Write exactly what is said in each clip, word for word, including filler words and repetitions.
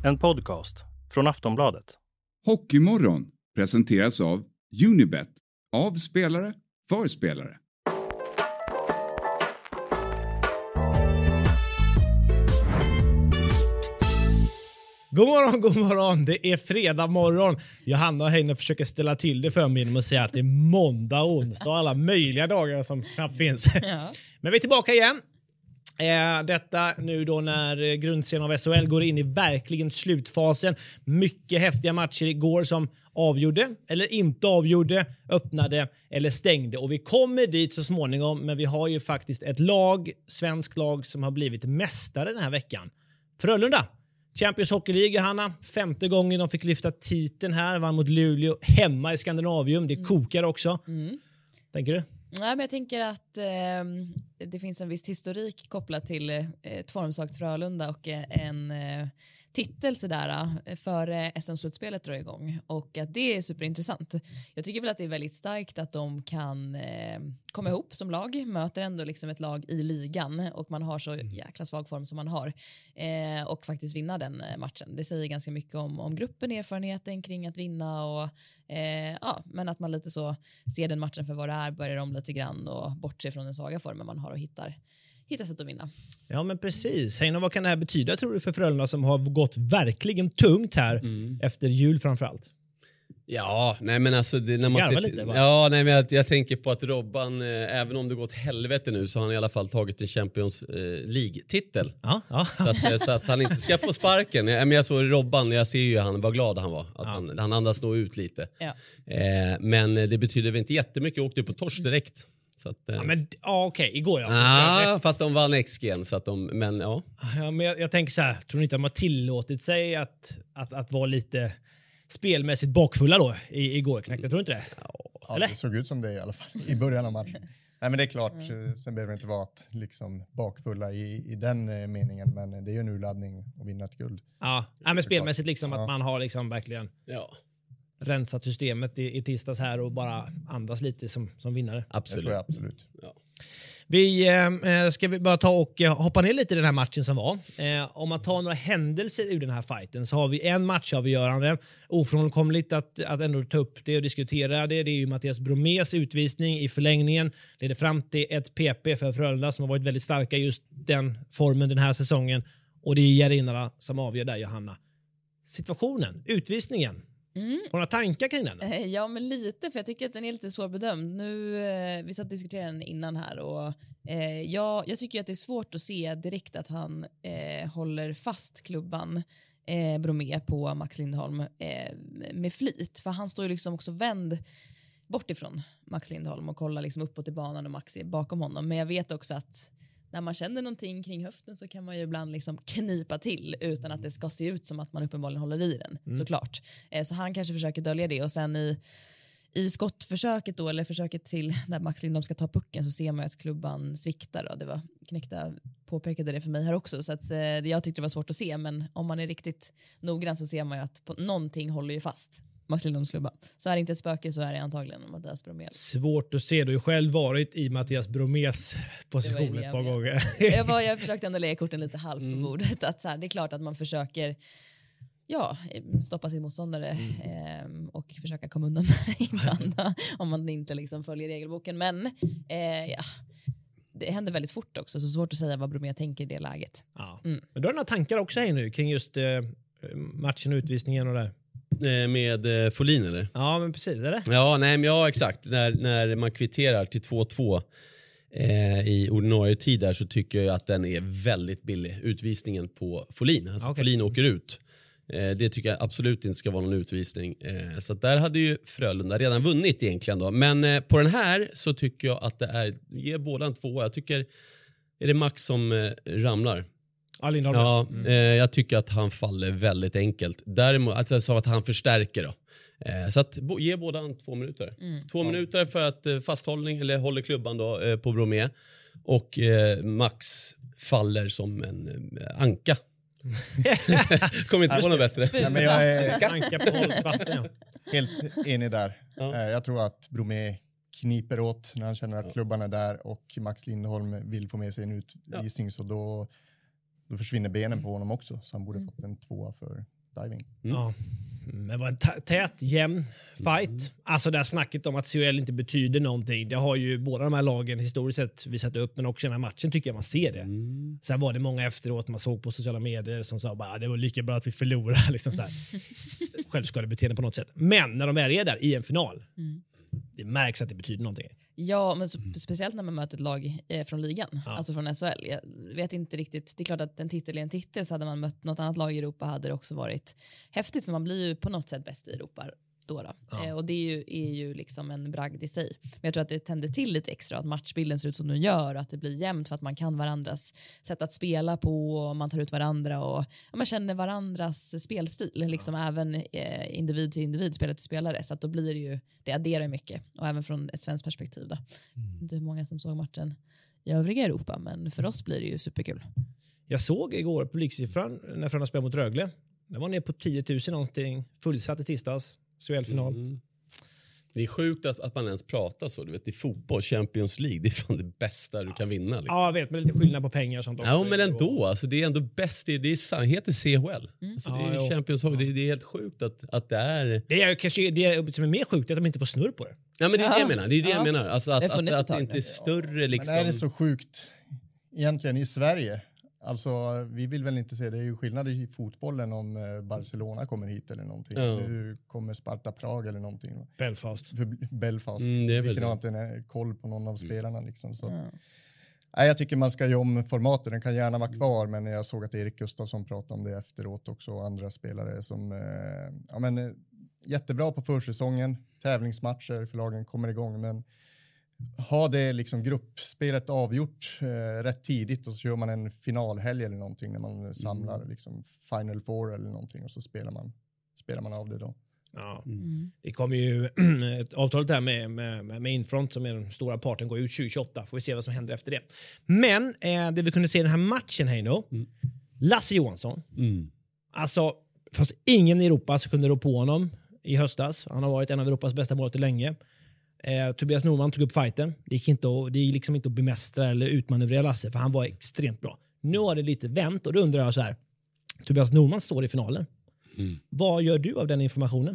En podcast från Aftonbladet. Hockeymorgon presenteras av Unibet. Av spelare, för spelare. God morgon, god morgon. Det är fredag morgon. Johanna och Heine försöker ställa till det för mig genom att säga att det är måndag, onsdag och alla möjliga dagar som knappt finns. Ja. Men vi är tillbaka igen. Eh, detta nu då när grundserien av S H L går in i verkligen slutfasen. Mycket häftiga matcher igår som avgjorde eller inte avgjorde, öppnade eller stängde. Och vi kommer dit så småningom, men vi har ju faktiskt ett lag, svensk lag, som har blivit mästare den här veckan. Frölunda. Champions Hockey League, Hanna. Femte gången de fick lyfta titeln här. Vann mot Luleå hemma i Skandinavium. Det kokar också. Mm. Tänker du? Ja, men jag tänker att eh, det finns en viss historik kopplat till eh, ett formsvagt Frölunda och eh, en eh, titel sådär eh, för eh, S M-slutspelet drar igång. Och att det är superintressant. Jag tycker väl att det är väldigt starkt att de kan eh, komma ihop som lag. Möter ändå liksom ett lag i ligan och man har så jäkla svag form som man har. Eh, och faktiskt vinna den eh, matchen. Det säger ganska mycket om, om gruppen, erfarenheten kring att vinna och eh, ja, men att man lite så ser den matchen för vad det är, börjar om lite grann och bortser från den svaga formen man har och hittar hitta sätt att vinna. Ja, men precis. Heino, vad kan det här betyda, tror du, för Frölunda som har gått verkligen tungt här mm. efter jul framförallt? Ja, nej men alltså det, när man ser, lite, va? Ja, nej men jag, jag tänker på att Robban, eh, även om det gått helvete nu, så har han i alla fall tagit en Champions eh, League-titel. Ja, ja. Så, att, eh, så att han inte ska få sparken. Jag, men jag såg Robban, jag ser ju han, vad glad han var. Att ja. han, han andas nog ut lite. Ja. Eh, men det betyder väl inte jättemycket. Jag åkte på torsk direkt. Så att, ja, men ja, okej, okay. igår ja. Ah, fast de vann X G, så att de, men ja. Ja, men jag, jag tänker så här, tror ni inte att de har tillåtit sig att, att, att vara lite spelmässigt bakfulla då i, igår, knäckte, tror du inte det? Ja, det såg ut som det i alla fall i början av matchen. Nej, men det är klart, mm. sen behöver det inte vara att liksom bakfulla i, i den eh, meningen, men det är ju en urladdning att vinna ett guld. Ja, ja men spelmässigt liksom ja. Att man har liksom verkligen ja. rensat systemet i, i tisdags här och bara andas lite som, som vinnare. Absolut. Det tror jag absolut. Ja. Vi eh, ska vi bara ta och eh, hoppa ner lite i den här matchen som var. Eh, om man tar några händelser ur den här fighten så har vi en matchavgörande. Ofrånkomligt att, att ändå ta upp det och diskutera det. Det är ju Mattias Bromés utvisning i förlängningen. Det är fram till ett P P för Frölunda som har varit väldigt starka just den formen den här säsongen. Och det är Järina som avgör där, Johanna. Situationen, utvisningen. Mm. Har du några tankar kring den? Ja, men lite, för jag tycker att den är lite svårbedömd. Nu, eh, vi satt och diskuterade den innan här och eh, jag, jag tycker att det är svårt att se direkt att han eh, håller fast klubban eh, Bromé på Max Lindholm eh, med flit. För han står ju liksom också vänd bort ifrån Max Lindholm och kollar liksom uppåt i banan och Max är bakom honom. Men jag vet också att när man känner någonting kring höften så kan man ju ibland liksom knipa till utan att det ska se ut som att man uppenbarligen håller i den, mm. såklart. Eh, så han kanske försöker dölja det och sen i, i skottförsöket då, eller försöket till där Max Lindholm ska ta pucken, så ser man ju att klubban sviktar då. Det var Knäckta påpekade det för mig här också, så att eh, jag tyckte det var svårt att se, men om man är riktigt noggrann så ser man ju att på, någonting håller ju fast Max Lindholms klubba. Så är det inte ett spöke så är det antagligen Mattias Bromé. Svårt att se, du har ju själv varit i Mattias Bromés position ett par gånger. jag, var, jag försökte ändå lägga korten lite halv på mm. bordet. Att så här, det är klart att man försöker ja, stoppa sin motståndare mm. eh, och försöka komma undan med det ibland om man inte liksom följer regelboken. Men eh, ja, det händer väldigt fort också, så svårt att säga vad Bromé tänker i det läget. Ja. Mm. Men du har några tankar också här nu kring just eh, matchen och utvisningen och det. Med eh, Folin eller? Ja, men precis, eller? Ja, nej, men ja, exakt. När, när man kvitterar till två två eh, i ordinarie tid där, så tycker jag att den är väldigt billig. Utvisningen på Folin. Alltså okay. Folin åker ut. Eh, det tycker jag absolut inte ska vara någon utvisning. Eh, så där hade ju Frölunda redan vunnit egentligen då. Men eh, på den här så tycker jag att det är, ger båda en två. Jag tycker, är det Max som eh, ramlar? Ja, mm. eh, jag tycker att han faller väldigt enkelt. Däremot, alltså jag sa att han förstärker då. Eh, så att bo, ge båda en två minuter. Mm. Två ja. minuter för att eh, fasthållning, eller håller klubban då eh, på Bromé. Och eh, Max faller som en eh, anka. Kommer inte på något bättre. Ja, men jag är anka på hållet vatten, ja. Helt enig där. Ja. Eh, jag tror att Bromé kniper åt när han känner att ja. klubban är där och Max Lindholm vill få med sig en utvisning, ja. så då då försvinner benen på honom också. Så han borde mm. fått en tvåa för diving. Mm. Ja. Men det var en t- tät, jämn fight. Mm. Alltså det här snacket om att C H L inte betyder någonting. Det har ju båda de här lagen historiskt sett visat upp, men också i den här matchen tycker jag man ser det. Mm. Sen var det många efteråt man såg på sociala medier som sa bara det var lika bra att vi förlorade. Liksom så här. Självskadebeteende på något sätt. Men när de väl är där i en final, mm. det märks att det betyder någonting. Ja, men så, speciellt när man möter ett lag eh, från ligan, ja. Alltså från S H L. Jag vet inte riktigt, det är klart att en titel är en titel, så hade man mött något annat lag i Europa hade det också varit häftigt, för man blir ju på något sätt bäst i Europa då. då. Ja. Eh, och det är ju, är ju liksom en bragd i sig. Men jag tror att det tänder till lite extra att matchbilden ser ut som den gör och att det blir jämnt för att man kan varandras sätt att spela på och man tar ut varandra och ja, man känner varandras spelstil. Liksom ja. Även eh, individ till individ, spelare till spelare. Så att då blir det ju, det adderar mycket. Och även från ett svenskt perspektiv då. Mm. Det är många som såg matchen i övriga Europa, men för oss blir det ju superkul. Jag såg igår publiksiffran när Frölunda spelade mot Rögle. Det var ner på tio tusen någonting, fullsatt i tisdags. S H L-final. Mm. Det är sjukt att, att man ens pratar så. Du vet, i fotboll, Champions League, det är fan det bästa du kan vinna. Liksom. Ja, jag vet, men lite skillnad på pengar och sånt också. Ja, men ändå. Alltså, det är ändå bäst. Det, det är, heter C H L. Mm. Alltså, det är ja, Champions League. Det, det är helt sjukt att, att det är... Det är kanske det som är mer sjukt är att de inte får snurr på det. Ja, men det är det jag menar. Det är det ja. jag menar. Alltså, att, att, att, att det inte är större liksom... Men är det så sjukt egentligen i Sverige? Alltså, vi vill väl inte se, det är ju skillnad i fotbollen om Barcelona kommer hit eller någonting. Ja. Nu kommer Sparta Prag eller någonting. Belfast. Belfast. Mm, det är vi kan ha inte koll på någon av spelarna liksom. Så. Mm. Nej, jag tycker man ska göra om formatet, den kan gärna vara kvar, men jag såg att Erik Gustafsson pratade om det efteråt också, och andra spelare som, eh, ja men jättebra på försäsongen, tävlingsmatcher för lagen kommer igång, men ha det liksom gruppspelet avgjort eh, rätt tidigt och så gör man en finalhelg eller någonting när man samlar mm. liksom Final Four eller någonting och så spelar man, spelar man av det då. Ja, mm. Det kommer ju ett avtal där med, med, med Infront som är den stora parten, går ut tjugo tjugoåtta. Får vi se vad som händer efter det. Men eh, det vi kunde se i den här matchen här nu, mm. Lasse Johansson. Mm. Alltså, fast ingen i Europa så kunde rå på honom i höstas. Han har varit en av Europas bästa målvakter länge. Eh, Tobias Norman tog upp fighten. Det gick inte att, det gick liksom inte att bemästra eller utmanövrera Lasse, för han var extremt bra. Nu har det lite vänt och då undrar jag så här. Tobias Norman står i finalen. Mm. Vad gör du av den informationen?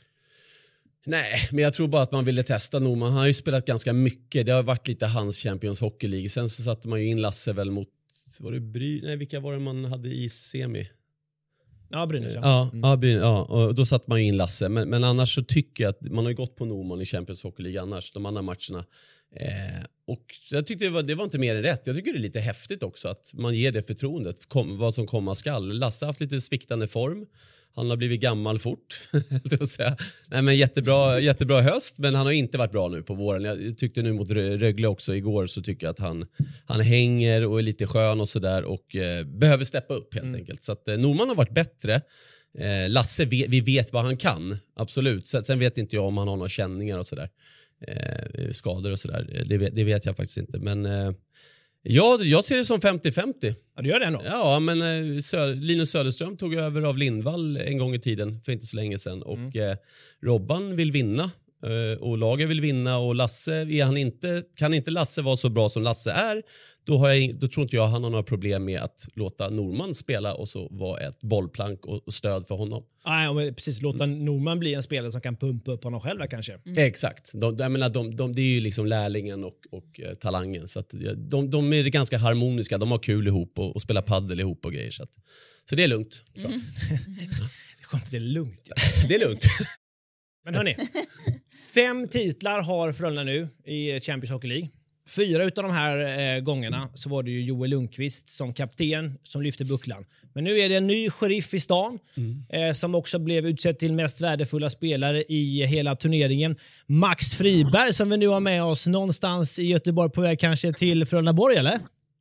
Nej, men jag tror bara att man ville testa Norman. Han har ju spelat ganska mycket. Det har varit lite hans Champions Hockey League. Sen så satte man ju in Lasse väl mot, var det Bry? Nej, vilka var det man hade i semi? Ja, Brynäs. Ja, ja, mm. ja, Brynäs, ja, och då satt man ju in Lasse. Men, men annars så tycker jag att man har ju gått på Norman i Champions Hockey League annars, de andra matcherna. Eh, och jag tyckte det var, det var inte mer än rätt. Jag tycker det är lite häftigt också att man ger det förtroendet, kom, vad som komma skall. Lasse har haft lite sviktande form. Han har blivit gammal fort. Nej, men jättebra, jättebra höst, men han har inte varit bra nu på våren. Jag tyckte nu mot Rögle också igår, så tycker jag att han, han hänger och är lite skön och sådär och eh, behöver steppa upp helt mm. enkelt. Så att eh, Norman har varit bättre. Eh, Lasse, vi, vi vet vad han kan. Absolut. Sen, sen vet inte jag om han har några känningar och sådär. Eh, skador och sådär. Det, det vet jag faktiskt inte. Men eh, ja, jag ser det som femtio femtio. Ja, du gör det ändå? Ja, men eh, Sö- Linus Söderström tog över av Lindvall en gång i tiden för inte så länge sedan. Och mm. eh, Robban vill vinna. Eh, och Lager vill vinna. Och Lasse, är han inte, kan inte Lasse vara så bra som Lasse är, då, har jag, då tror inte jag han har några problem med att låta Norman spela och så vara ett bollplank och, och stöd för honom. Nej, precis. Låta mm. Norman bli en spelare som kan pumpa upp honom själv kanske. Mm. Exakt. De, jag menar, de, de, det är ju liksom lärlingen och, och eh, talangen. Så att de, de är ganska harmoniska. De har kul ihop och, och spelar paddel ihop och grejer. Så, att, så det är lugnt. Mm. Det är lugnt. Ja. Det är lugnt. Men hörni, fem titlar har Frölunda nu i Champions Hockey League. Fyra utav de här eh, gångerna så var det ju Joel Lundqvist som kapten som lyfte bucklan. Men nu är det en ny sheriff i stan mm. eh, som också blev utsedd till mest värdefulla spelare i hela turneringen. Max Friberg som vi nu har med oss någonstans i Göteborg på väg kanske till Frölundaborg, eller?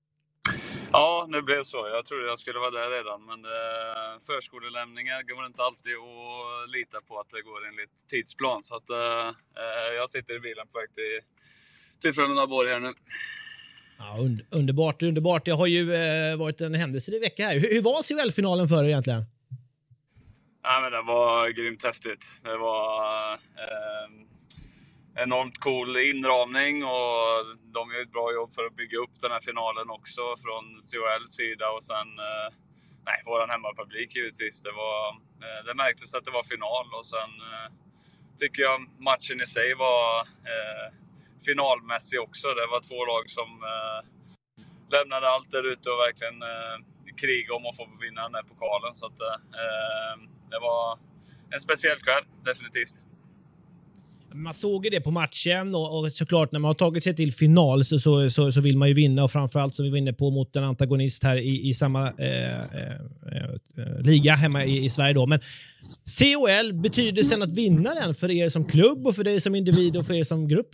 Ja, det blev så. Jag trodde jag skulle vara där redan. Men eh, förskolelämningar går inte alltid att lita på att det går enligt tidsplan. Så att eh, jag sitter i bilen på väg till, till Frölundaborg här nu. Ja, und- underbart, underbart. Det har ju eh, varit en händelse i vecka här. Hur, hur var C H L-finalen för er egentligen? Ja, men det var grymt häftigt. Det var eh, enormt cool inramning och de gör ett bra jobb för att bygga upp den här finalen också från C H L:s sida och sen eh, nej, våran hemmapublik givetvis. Det, var, eh, det märktes att det var final och sen eh, tycker jag matchen i sig var eh, finalmässig också. Det var två lag som eh, lämnade allt där ute och verkligen eh, krig om att få vinna den här pokalen. Så att, eh, det var en speciell kväll, definitivt. Man såg ju det på matchen och, och såklart när man har tagit sig till final så, så, så, så vill man ju vinna och framförallt så vill vi vinna på mot en antagonist här i, i samma eh, eh, eh, liga hemma i, i Sverige då. Men C H L, betyder sen att vinna den för er som klubb och för dig som individ och för er som grupp?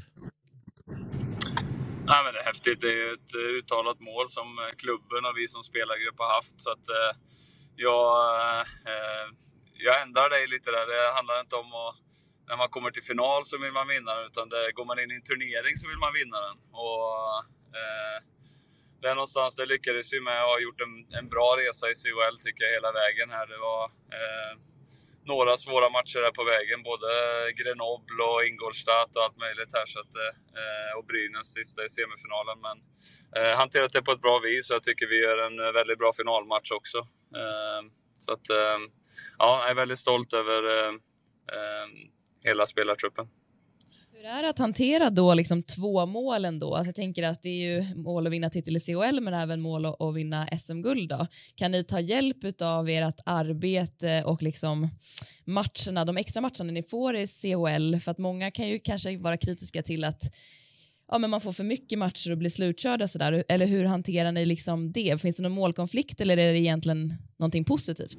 Nej, men det är häftigt. Det är ett uttalat mål som klubben och vi som spelargrupp har haft. Så att eh, jag, eh, jag ändrar dig lite där. Det handlar inte om att när man kommer till final så vill man vinna den, utan det, går man in i en turnering så vill man vinna den. Och eh, det är någonstans, det lyckades vi med. Jag har gjort en, en bra resa i C H L tycker jag hela vägen här. Det var eh, några svåra matcher där på vägen, både Grenoble och Ingolstadt och allt möjligt här. Så att, eh, och Brynäs sista i semifinalen. Men eh, hanterat det på ett bra vis och jag tycker vi gör en väldigt bra finalmatch också. Eh, så att, eh, ja, jag är väldigt stolt över eh, eh, hela spelartruppen. Hur är det att hantera då liksom två mål ändå? Alltså jag tänker att det är ju mål att vinna titel i C H L men även mål att vinna S M-guld då. Kan ni ta hjälp av ert arbete och liksom matcherna, de extra matcherna ni får i C H L? För att många kan ju kanske vara kritiska till att ja, men man får för mycket matcher och blir slutkörda sådär. Eller hur hanterar ni liksom det? Finns det någon målkonflikt eller är det egentligen någonting positivt?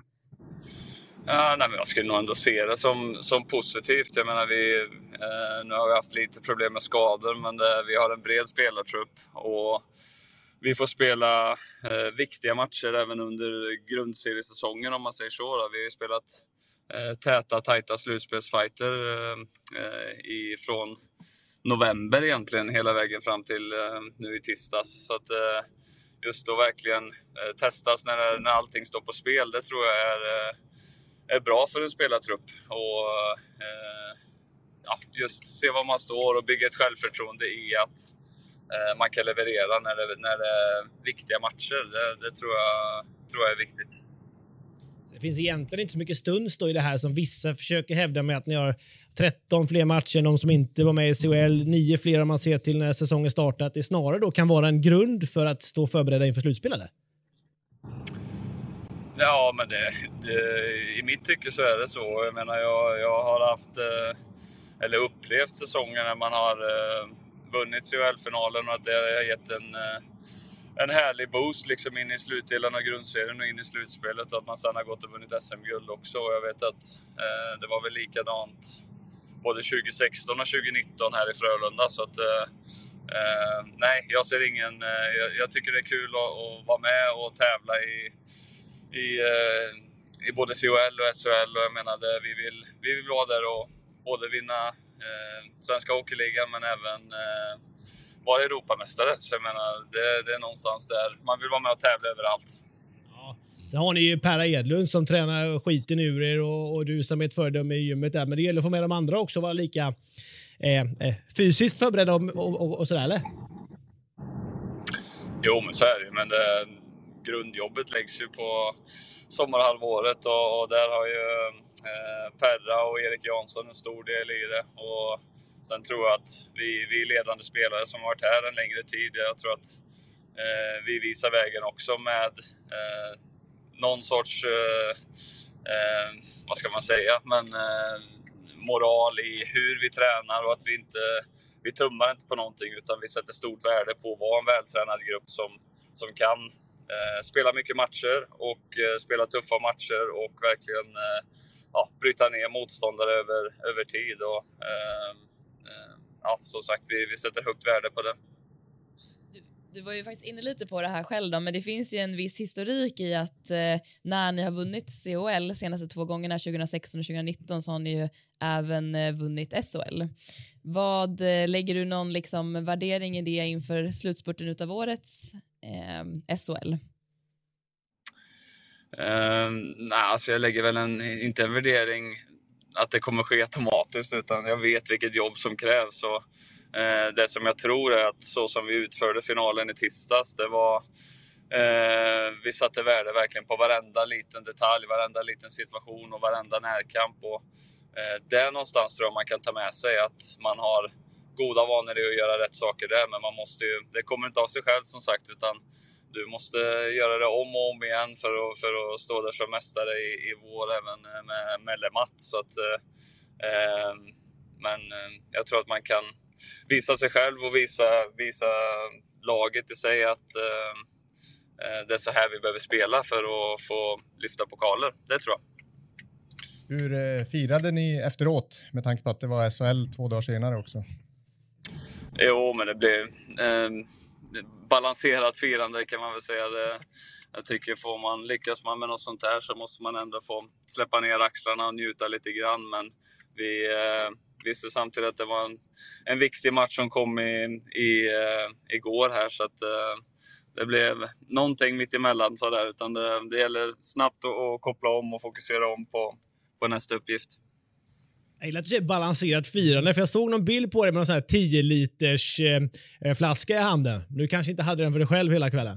Ja, nej, men jag skulle nog ändå se det som, som positivt. Jag menar, vi, eh, nu har vi haft lite problem med skador, men det, vi har en bred spelartrupp och vi får spela eh, viktiga matcher även under grundseriesäsongen om man säger så. Då. Vi har spelat eh, täta, tajta slutspelsfighter eh, ifrån november egentligen hela vägen fram till eh, nu i tisdags. Så att eh, just då verkligen eh, testas när, när allting står på spel, det tror jag är eh, är bra för en spelartrupp och eh, ja, just se var man står och bygga ett självförtroende i att eh, man kan leverera när det, när det är viktiga matcher. Det, det tror, jag, tror jag är viktigt. Det finns egentligen inte så mycket stunds då i det här som vissa försöker hävda med att ni har tretton fler matcher än de som inte var med i C H L, nio fler om man ser till när säsongen startar. Att det snarare då kan vara en grund för att stå förberedda inför slutspel, eller? Ja, men det, det, i mitt tycke så är det så. Jag menar, jag, jag har haft, eller upplevt säsonger när man har vunnit C H L-finalen och att det har gett en, en härlig boost liksom in i slutdelen av grundserien och in i slutspelet och att man sedan har gått och vunnit S M-guld också. Och jag vet att eh, det var väl likadant både tjugo sexton och tjugo nitton här i Frölunda. Så att, eh, nej, jag ser ingen... Eh, jag, jag tycker det är kul att, att vara med och tävla i I, eh, i både C H L och S H L och jag menar det, vi vill, vi vill vara där och både vinna eh, Svenska Hockeyligan men även eh, vara Europamästare. Så jag menar det, det är någonstans där man vill vara med och tävla överallt. Ja. Sen har ni ju Perra Edlund som tränar skiten ur er och, och du som är ett föredöme i gymmet där, men det gäller att få med de andra också vara lika eh, eh, fysiskt förberedda och, och, och, och sådär, eller? Jo, men så är det, men det grundjobbet läggs ju på sommarhalvåret och, och där har ju eh, Perra och Erik Jansson en stor del i det. Och sen tror jag att vi, vi ledande spelare som har varit här en längre tid, jag tror att eh, vi visar vägen också med eh, någon sorts, eh, eh, vad ska man säga, men eh, moral i hur vi tränar och att vi inte, vi tummar inte på någonting utan vi sätter stort värde på att vara en vältränad grupp som, som kan Eh, spela mycket matcher och eh, spela tuffa matcher och verkligen eh, ja, bryta ner motståndare över, över tid. Och, eh, eh, ja, som sagt, vi, vi sätter högt värde på det. Du, du var ju faktiskt inne lite på det här själv då, men det finns ju en viss historik i att eh, när ni har vunnit C H L senaste två gångerna, tjugo sexton och tjugo nitton, så har ni ju även eh, vunnit S H L. Vad eh, lägger du någon liksom värdering i det inför slutspurten utav årets Eh, S H L? Um, nej, alltså jag lägger väl en, inte en värdering att det kommer ske automatiskt, utan jag vet vilket jobb som krävs. Så, eh, det som jag tror är att så som vi utförde finalen i tisdags, det var eh, vi satte värde verkligen på varenda liten detalj, varenda liten situation och varenda närkamp. Och, eh, det någonstans tror jag man kan ta med sig, att man har goda vanor i att göra rätt saker där, men man måste ju, det kommer inte av sig själv som sagt, utan du måste göra det om och om igen för att, för att stå där som mästare i, i vår, även med, med Le Mat. Så att, eh, men jag tror att man kan visa sig själv och visa, visa laget i sig att eh, det är så här vi behöver spela för att få lyfta pokaler. Det tror jag. Hur eh, firade ni efteråt, med tanke på att det var S H L två dagar senare också? Jo, men det blev eh, balanserat firande kan man väl säga. Det, jag tycker får man, lyckas man med något sånt här så måste man ändå få släppa ner axlarna och njuta lite grann. Men vi eh, visste samtidigt att det var en, en viktig match som kom i, i, eh, igår här. Så att eh, det blev någonting mitt emellan så där. Utan det, det gäller snabbt att, att koppla om och fokusera om på, på nästa uppgift. Jag gillar att du säger balanserat firande, för jag såg någon bild på dig med någon sån här tio liters eh, flaska i handen. Du kanske inte hade den för dig själv hela kvällen.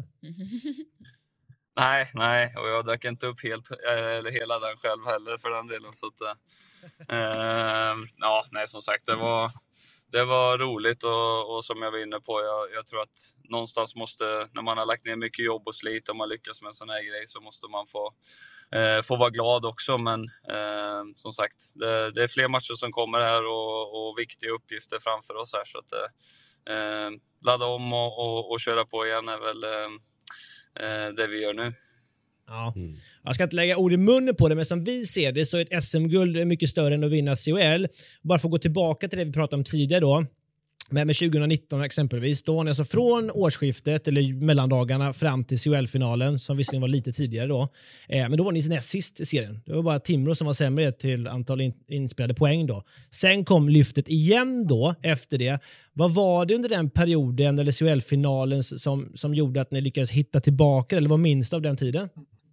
Nej, nej, och jag drack inte upp helt, eller hela den själv heller för den delen. Så att, eh, ja, nej, som sagt, det var, det var roligt och, och som jag var inne på, jag, jag tror att någonstans måste, när man har lagt ner mycket jobb och slit och man lyckas med en sån här grej, så måste man få, eh, få vara glad också. Men eh, som sagt, det, det är fler matcher som kommer här och, och viktiga uppgifter framför oss här. Så att eh, ladda om och, och, och köra på igen är väl eh, det vi gör nu. Ja. Mm. Jag ska inte lägga ord i munnen på det, men som vi ser det så är ett S M-guld mycket större än att vinna C H L. Bara för att gå tillbaka till det vi pratade om tidigare då. Men med tjugonitton exempelvis, då är alltså från årsskiftet eller mellandagarna fram till C H L-finalen, som visserligen var lite tidigare då. Eh, men då var ni näst sist i serien. Det var bara Timrå som var sämre till antal in- inspelade poäng då. Sen kom lyftet igen då efter det. Vad var det under den perioden eller C H L-finalen som, som gjorde att ni lyckades hitta tillbaka, eller vad minst av den tiden?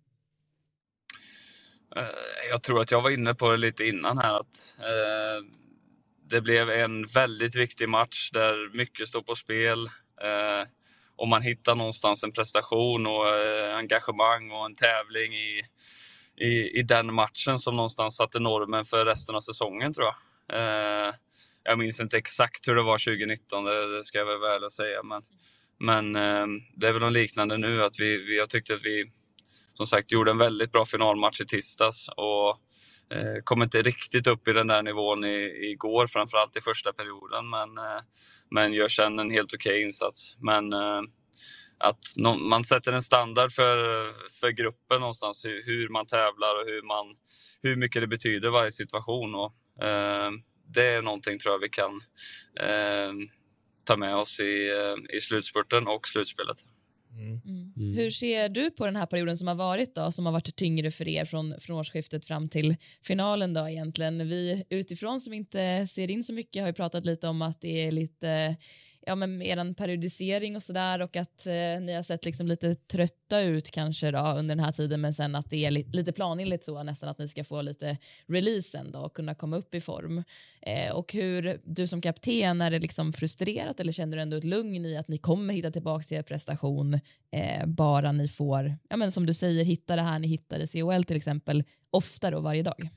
Jag tror att jag var inne på det lite innan här, att eh, det blev en väldigt viktig match där mycket står på spel. Eh, och man hittar någonstans en prestation och eh, engagemang och en tävling i, i, i den matchen som någonstans satte normen för resten av säsongen, tror jag. Eh, jag minns inte exakt hur det var tjugonitton, det, det ska jag väl väl säga. Men, men eh, det är väl något liknande nu, att vi, vi, jag tyckte att vi som sagt gjorde en väldigt bra finalmatch i tisdags och eh, kom inte riktigt upp i den där nivån i, igår, framförallt i första perioden, men, eh, men gör sen en helt okej insats. Men eh, att no, man sätter en standard för, för gruppen någonstans, hur, hur man tävlar och hur, man, hur mycket det betyder varje situation. Och, eh, det är någonting tror jag vi kan eh, ta med oss i, i slutspurten och slutspelet. Mm. Mm. Hur ser du på den här perioden som har varit då, som har varit tyngre för er från, från årsskiftet fram till finalen då egentligen? Vi utifrån som inte ser in så mycket har ju pratat lite om att det är lite, ja men eran periodisering och sådär, och att eh, ni har sett liksom lite trötta ut kanske då under den här tiden, men sen att det är li- lite planenligt så nästan att ni ska få lite releasen då och kunna komma upp i form. Eh, och hur du som kapten, är det liksom frustrerat eller känner du ändå ett lugn i att ni kommer hitta tillbaka till er prestation eh, bara ni får, ja men som du säger, hitta det här ni hittade i C H L till exempel oftare och varje dag?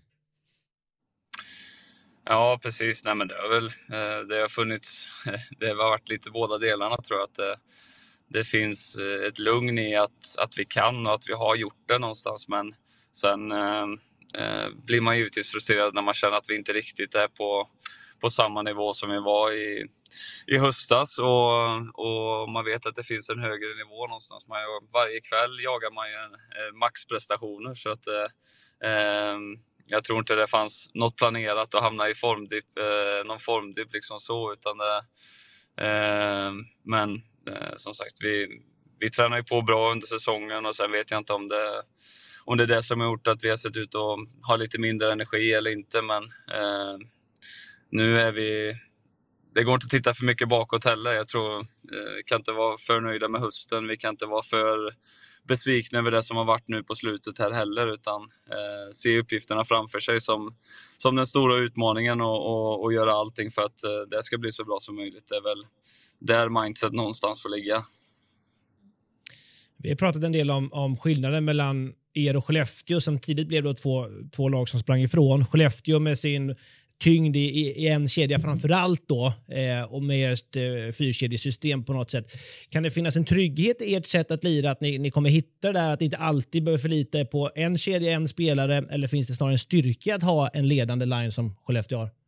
Ja, precis. Nej, men det har väl det har funnits, det har varit lite båda delarna tror jag, att det, det finns ett lugn i att, att vi kan och att vi har gjort det någonstans, men sen eh, blir man givetvis frustrerad när man känner att vi inte riktigt är på, på samma nivå som vi var i, i höstas, och, och man vet att det finns en högre nivå någonstans. Man, varje kväll jagar man ju en, eh, maxprestationer, så att eh, jag tror inte det fanns något planerat att hamna i formdipp, eh, någon formdipp liksom så, utan det, eh, men eh, som sagt, vi, vi tränar ju på bra under säsongen, och sen vet jag inte om det, om det är det som har gjort att vi har sett ut att ha lite mindre energi eller inte, men eh, nu är vi, det går inte att titta för mycket bakåt heller. Jag tror eh, kan inte vara för nöjda med hösten. Vi kan inte vara för besvikna över det som har varit nu på slutet här heller, utan eh, se uppgifterna framför sig som, som den stora utmaningen och, och, och göra allting för att eh, det ska bli så bra som möjligt. Det är väl där mindset någonstans får ligga. Vi har pratat en del om, om skillnaden mellan er och Skellefteå som tidigt blev då två, två lag som sprang ifrån. Skellefteå med sin tyngd i, i en kedja framförallt då eh, och med ert eh, fyrkedjesystem på något sätt. Kan det finnas en trygghet i ert sätt att lira, att ni, ni kommer hitta det där, att inte alltid behöver förlita er på en kedja, en spelare, eller finns det snarare en styrka att ha en ledande line som Skellefteå har?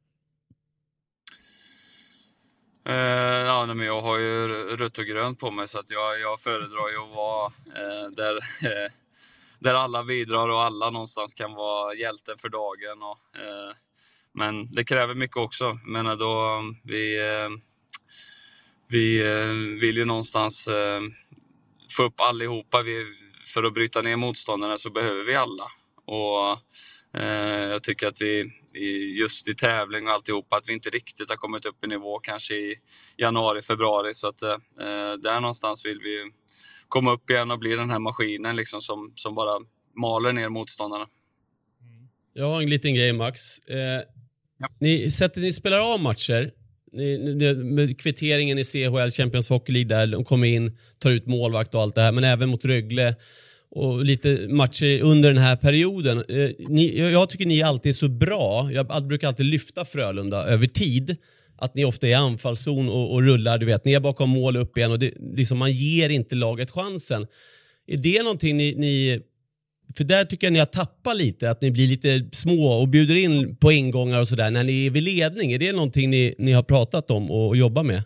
Uh, ja, men jag har ju rött och grönt på mig, så att jag, jag föredrar ju att vara uh, där, uh, där alla bidrar och alla någonstans kan vara hjälten för dagen. Och, uh, men det kräver mycket också. Men då, vi, uh, vi uh, vill ju någonstans uh, få upp allihopa. Vi, för att bryta ner motståndarna så behöver vi alla. Och uh, jag tycker att vi just i tävling och alltihopa, att vi inte riktigt har kommit upp i nivå kanske i januari, februari, så att eh, där någonstans vill vi komma upp igen och bli den här maskinen liksom som, som bara maler ner motståndarna. Jag har en liten grej, Max. Eh, ja. Ni sätter ni spelar av matcher ni, ni, med kvitteringen i C H L Champions Hockey League där de kommer in, tar ut målvakt och allt det här, men även mot Rögle och lite matcher under den här perioden. Eh, ni, jag tycker ni alltid är så bra. Jag brukar alltid lyfta Frölunda över tid. Att ni ofta är i anfallszon och, och rullar, du vet. Ni är bakom mål upp igen och det, liksom, man ger inte laget chansen. Är det någonting ni, ni... För där tycker jag ni har tappat lite. Att ni blir lite små och bjuder in på ingångar och sådär när ni är vid ledning. Är det någonting ni, ni har pratat om och, och jobbar med?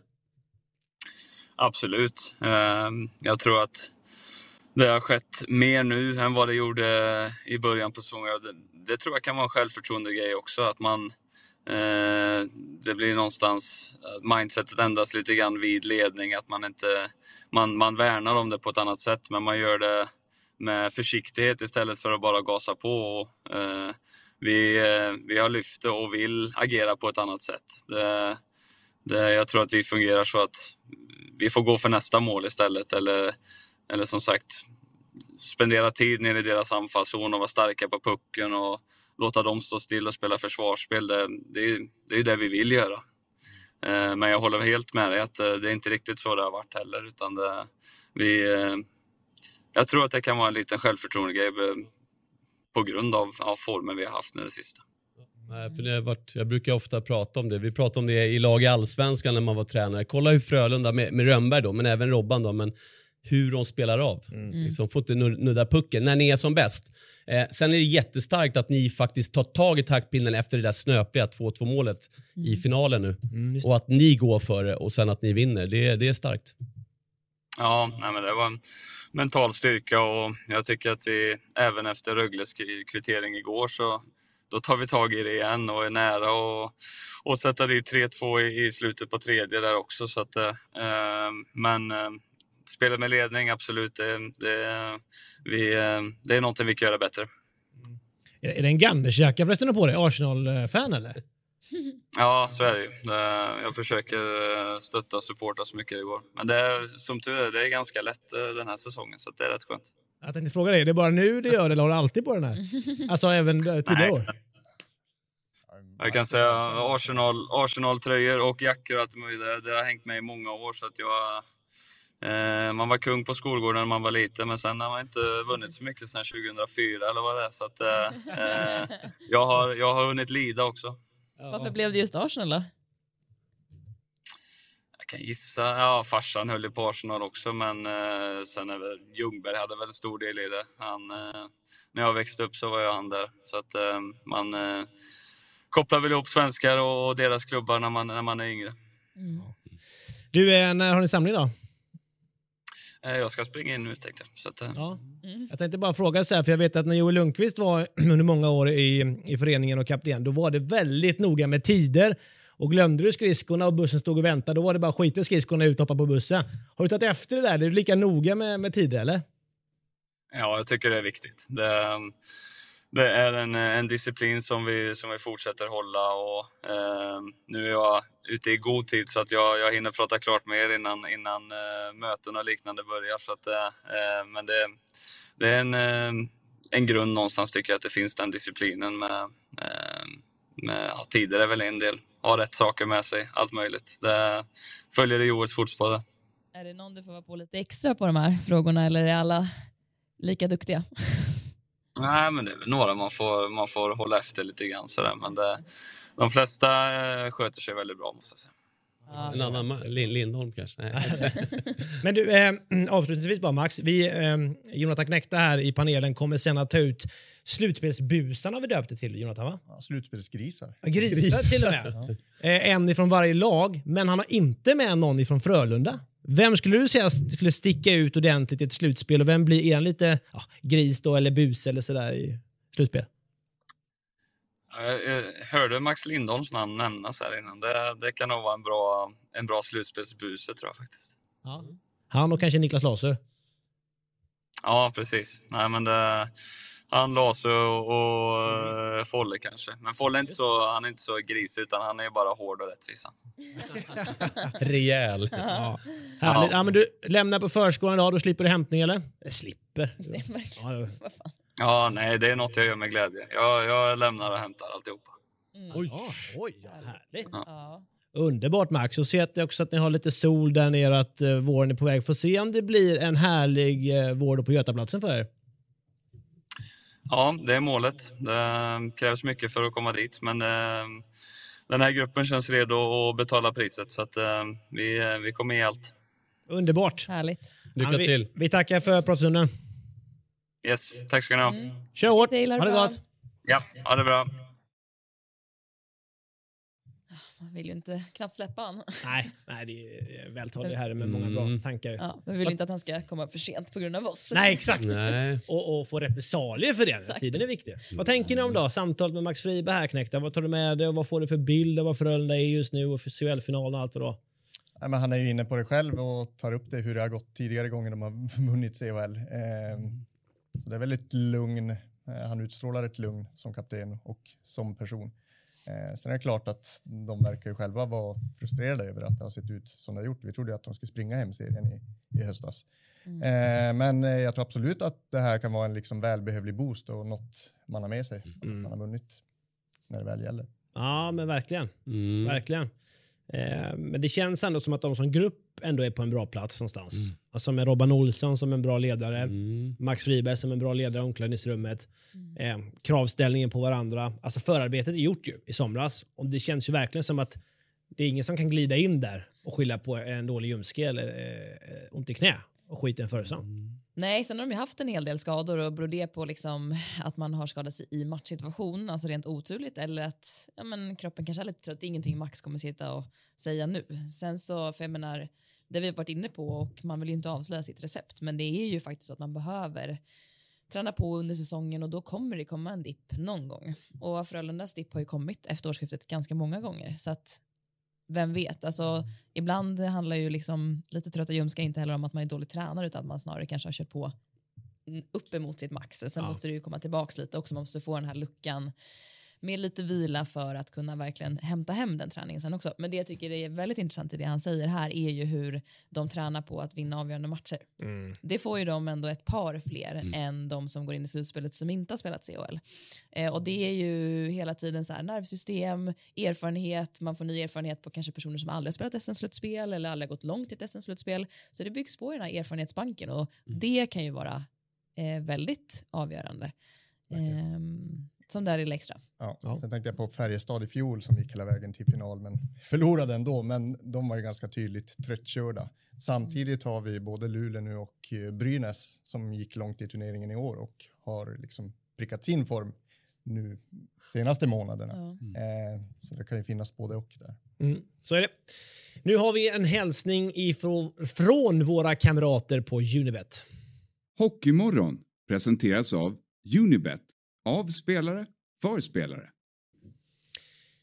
Absolut. Uh, jag tror att det har skett mer nu än vad det gjorde i början på säsongen. Det, det tror jag kan vara en självförtroende grej också. Att man, eh, det blir någonstans att mindsetet ändras lite grann vid ledning. Att man inte, man, man värnar om det på ett annat sätt. Men man gör det med försiktighet istället för att bara gasa på. Och, eh, vi, eh, vi har lyft och vill agera på ett annat sätt. Det, det, jag tror att vi fungerar så att vi får gå för nästa mål istället. Eller... Eller som sagt, spendera tid nere i deras anfallszon och vara starka på pucken och låta dem stå still och spela försvarsspel. Det, det, det är ju det vi vill göra. Eh, men jag håller helt med dig att det, det är inte riktigt så det har varit heller. Utan det, vi, eh, jag tror att det kan vara en liten självförtroende-grej på grund av, av formen vi har haft nu det sista. Nej, för det har varit, jag brukar ofta prata om det. Vi pratade om det i lag i Allsvenskan när man var tränare. Kolla hur Frölunda med, med Rönnberg då, men även Robban då, men hur de spelar av. Mm. Liksom får inte nudda pucken när ni är som bäst. Eh, sen är det jättestarkt att ni faktiskt tar tag i taktpinnen efter det där snöpliga två två målet mm. i finalen nu. Mm, och att ni går för det och sen att ni vinner. Det, det är starkt. Ja, nej, men det var en mental styrka och jag tycker att vi även efter Rögles kvittering igår så då tar vi tag i det igen och är nära och, och sätter dit tre två i, i slutet på tredje där också. Så att, eh, men eh, spelet med ledning, absolut. Det, det, vi, det är någonting vi kan göra bättre. Mm. Är det en Ganders-jacka förresten på dig? Arsenal-fan eller? Ja, så är det ju. Jag försöker stötta och supporta så mycket det går. Men det är, som tur är, det är ganska lätt den här säsongen. Så det är rätt skönt. Jag tänkte fråga dig, är det bara nu det gör det eller har du alltid på den här? Alltså även tidigare år? Jag kan säga Arsenal, Arsenal-tröjor och jackor. Det, det har hängt med i många år så att jag... Eh, man var kung på skolgården när man var liten, men sen har man inte vunnit så mycket sedan tjugohundrafyra eller vad det är. Så att, eh, jag, har, jag har hunnit lida också. Varför blev det just Arsenal då? Jag kan gissa, ja farsan höll ju på Arsenal också, men eh, sen är väl Ljungberg hade väl en stor del i det. Han, eh, när jag växte upp så var jag han där. Så att eh, man eh, kopplar väl ihop svenskar och deras klubbar när man, när man är yngre. Mm. Du, när har ni samling då? Jag ska springa in nu tänkte jag. Så att, ja. mm. Jag tänkte bara fråga så här, för jag vet att när Joel Lundqvist var under många år i, i föreningen och kapten, då var det väldigt noga med tider. Och glömde du skridskorna och bussen stod och väntade, då var det bara skita skridskorna ut och hoppa på bussen. Har du tagit efter det där? Är du lika noga med, med tider eller? Ja, jag tycker det är viktigt. Det, det är en, en disciplin som vi, som vi fortsätter hålla. Och, eh, nu är jag ute i god tid så att jag, jag hinner prata klart med er innan, innan eh, möten och liknande börjar. Så att, eh, men det, det är en, eh, en grund någonstans, tycker jag, att det finns den disciplinen med, eh, med ja, tider är väl en del. Ha rätt saker med sig, allt möjligt. Det följer i Joels fotspår. Är det någon du får vara på lite extra på de här frågorna, eller är alla lika duktiga? Nej, men det är väl några man får, man får hålla efter lite grann sådär. Men det, de flesta eh, sköter sig väldigt bra, måste jag säga. Ja. En annan ma- Lind- Lindholm kanske. Nej. Men du, eh, avslutningsvis bara Max, vi, eh, Jonathan Knekta här i panelen kommer sen att ta ut slutspelsbusarna vi döpte till, Jonathan, va? Ja, slutspelsgrisar. Grisar till och med. Eh, en ifrån varje lag, men han har inte med någon ifrån Frölunda. Vem skulle du säga skulle sticka ut ordentligt i ett slutspel, och vem blir en lite ja, gris då, eller bus eller sådär i slutspel? Jag hörde Max Lindholms namn nämnas här innan. Det, det kan nog vara en bra, en bra slutspelsbuse, tror jag faktiskt. Ja. Han och kanske Niklas Larsö. Ja, precis. Nej, men det, han, Larsö och, och Folle kanske. Men Folle är inte så, han är inte så gris, utan han är bara hård och rättvis. Rejäl. Ja. Härligt. Ja, men du lämnar på förskolan idag, då slipper du hämtning, eller? Jag slipper. Ja, det... Vad fan? Ja, nej, det är något jag gör med glädje. Jag, jag lämnar och hämtar alltihopa. Mm. Oj, oj, ja, härligt. Ja. Underbart, Max. Och se att det också att ni har lite sol där nere, att uh, våren är på väg. Får se om det blir en härlig uh, vår på Götaplatsen för er. Ja, det är målet. Det krävs mycket för att komma dit, men eh, den här gruppen känns redo att betala priset, så att eh, vi, vi kommer ge allt. Underbart. Härligt. Lycka Ja, vi, till. vi tackar för pratstunden. Yes, tack ska ni ha. Mm. Kör hårt. Till, Ha det bra. gott. Ja, ha det bra. Man vill ju inte knappt släppa han. Nej, nej, det är vältalig herre med många bra Mm. tankar. Ja, men vill inte att han ska komma för sent på grund av oss. Nej, exakt. Nej. Och, och få repressalier för det. Exakt. Tiden är viktig. Vad tänker ni om då? Samtalet med Max Friberg här, Knekta. Vad tar du med dig och vad får du för bild av vad Frölunda är just nu och för C H L-finalen och allt vad då? Nej, men han är ju inne på det själv och tar upp det hur det har gått tidigare gånger de har vunnit C H L. Eh, så det är väldigt lugn. Eh, han utstrålar ett lugn som kapten och som person. Eh, sen är det klart att de verkar ju själva vara frustrerade över att det har sett ut som det har gjort. Vi trodde att de skulle springa hem serien i, i höstas. Mm. Eh, men eh, jag tror absolut att det här kan vara en liksom välbehövlig boost och något man har med sig. Mm. Man har vunnit när det väl gäller. Ja, men verkligen. Mm. Verkligen. Eh, men det känns ändå som att de som grupp ändå är på en bra plats någonstans. Mm. Alltså med Robban Olsson som en bra ledare. Mm. Max Friberg som en bra ledare i omklädningsrummet. Mm. Eh, kravställningen på varandra. Alltså förarbetet är gjort ju i somras. Och det känns ju verkligen som att det är ingen som kan glida in där och skylla på en dålig ljumske eller eh, ont i knä och skita en försäsong. Nej, sen har de ju haft en hel del skador, och beror det på liksom att man har skadat sig i matchsituation, alltså rent oturligt, eller att ja, men kroppen kanske är lite trött. Det är ingenting Max kommer sitta och säga nu. Sen så, för jag menar, det vi har varit inne på, och man vill ju inte avslöja sitt recept, men det är ju faktiskt så att man behöver träna på under säsongen, och då kommer det komma en dipp någon gång. Och Frölundas dipp har ju kommit efter årsskiftet ganska många gånger, så att vem vet, alltså ibland handlar ju liksom lite trötta ljumskar inte heller om att man är dålig tränare, utan att man snarare kanske har kört på uppemot sitt max. Sen Ja. måste det ju komma tillbaka lite också, man måste få den här luckan med lite vila för att kunna verkligen hämta hem den träningen sen också. Men det jag tycker är väldigt intressant i det han säger här är ju hur de tränar på att vinna avgörande matcher. Mm. Det får ju de ändå ett par fler Mm. än de som går in i slutspelet som inte har spelat C H L. Eh, och det är ju hela tiden så här nervsystem, erfarenhet, man får ny erfarenhet på kanske personer som aldrig har spelat S M-slutspel eller aldrig har gått långt i ett S M-slutspel. Så det byggs på i den här erfarenhetsbanken, och Mm. det kan ju vara eh, väldigt avgörande. Eh, som där är extra. Ja. Ja. Sen tänkte jag på Färjestad i fjol som gick hela vägen till final, men förlorade ändå. Men de var ju ganska tydligt tröttkörda. Samtidigt har vi både Luleå nu och eh, Brynäs som gick långt i turneringen i år och har liksom prickat sin form nu senaste månaderna. Ja. Eh, så det kan ju finnas både och där. Mm. Så är det. Nu har vi en hälsning ifrån, från våra kamrater på Unibet. Hockeymorgon presenteras av Unibet. Av spelare, för spelare.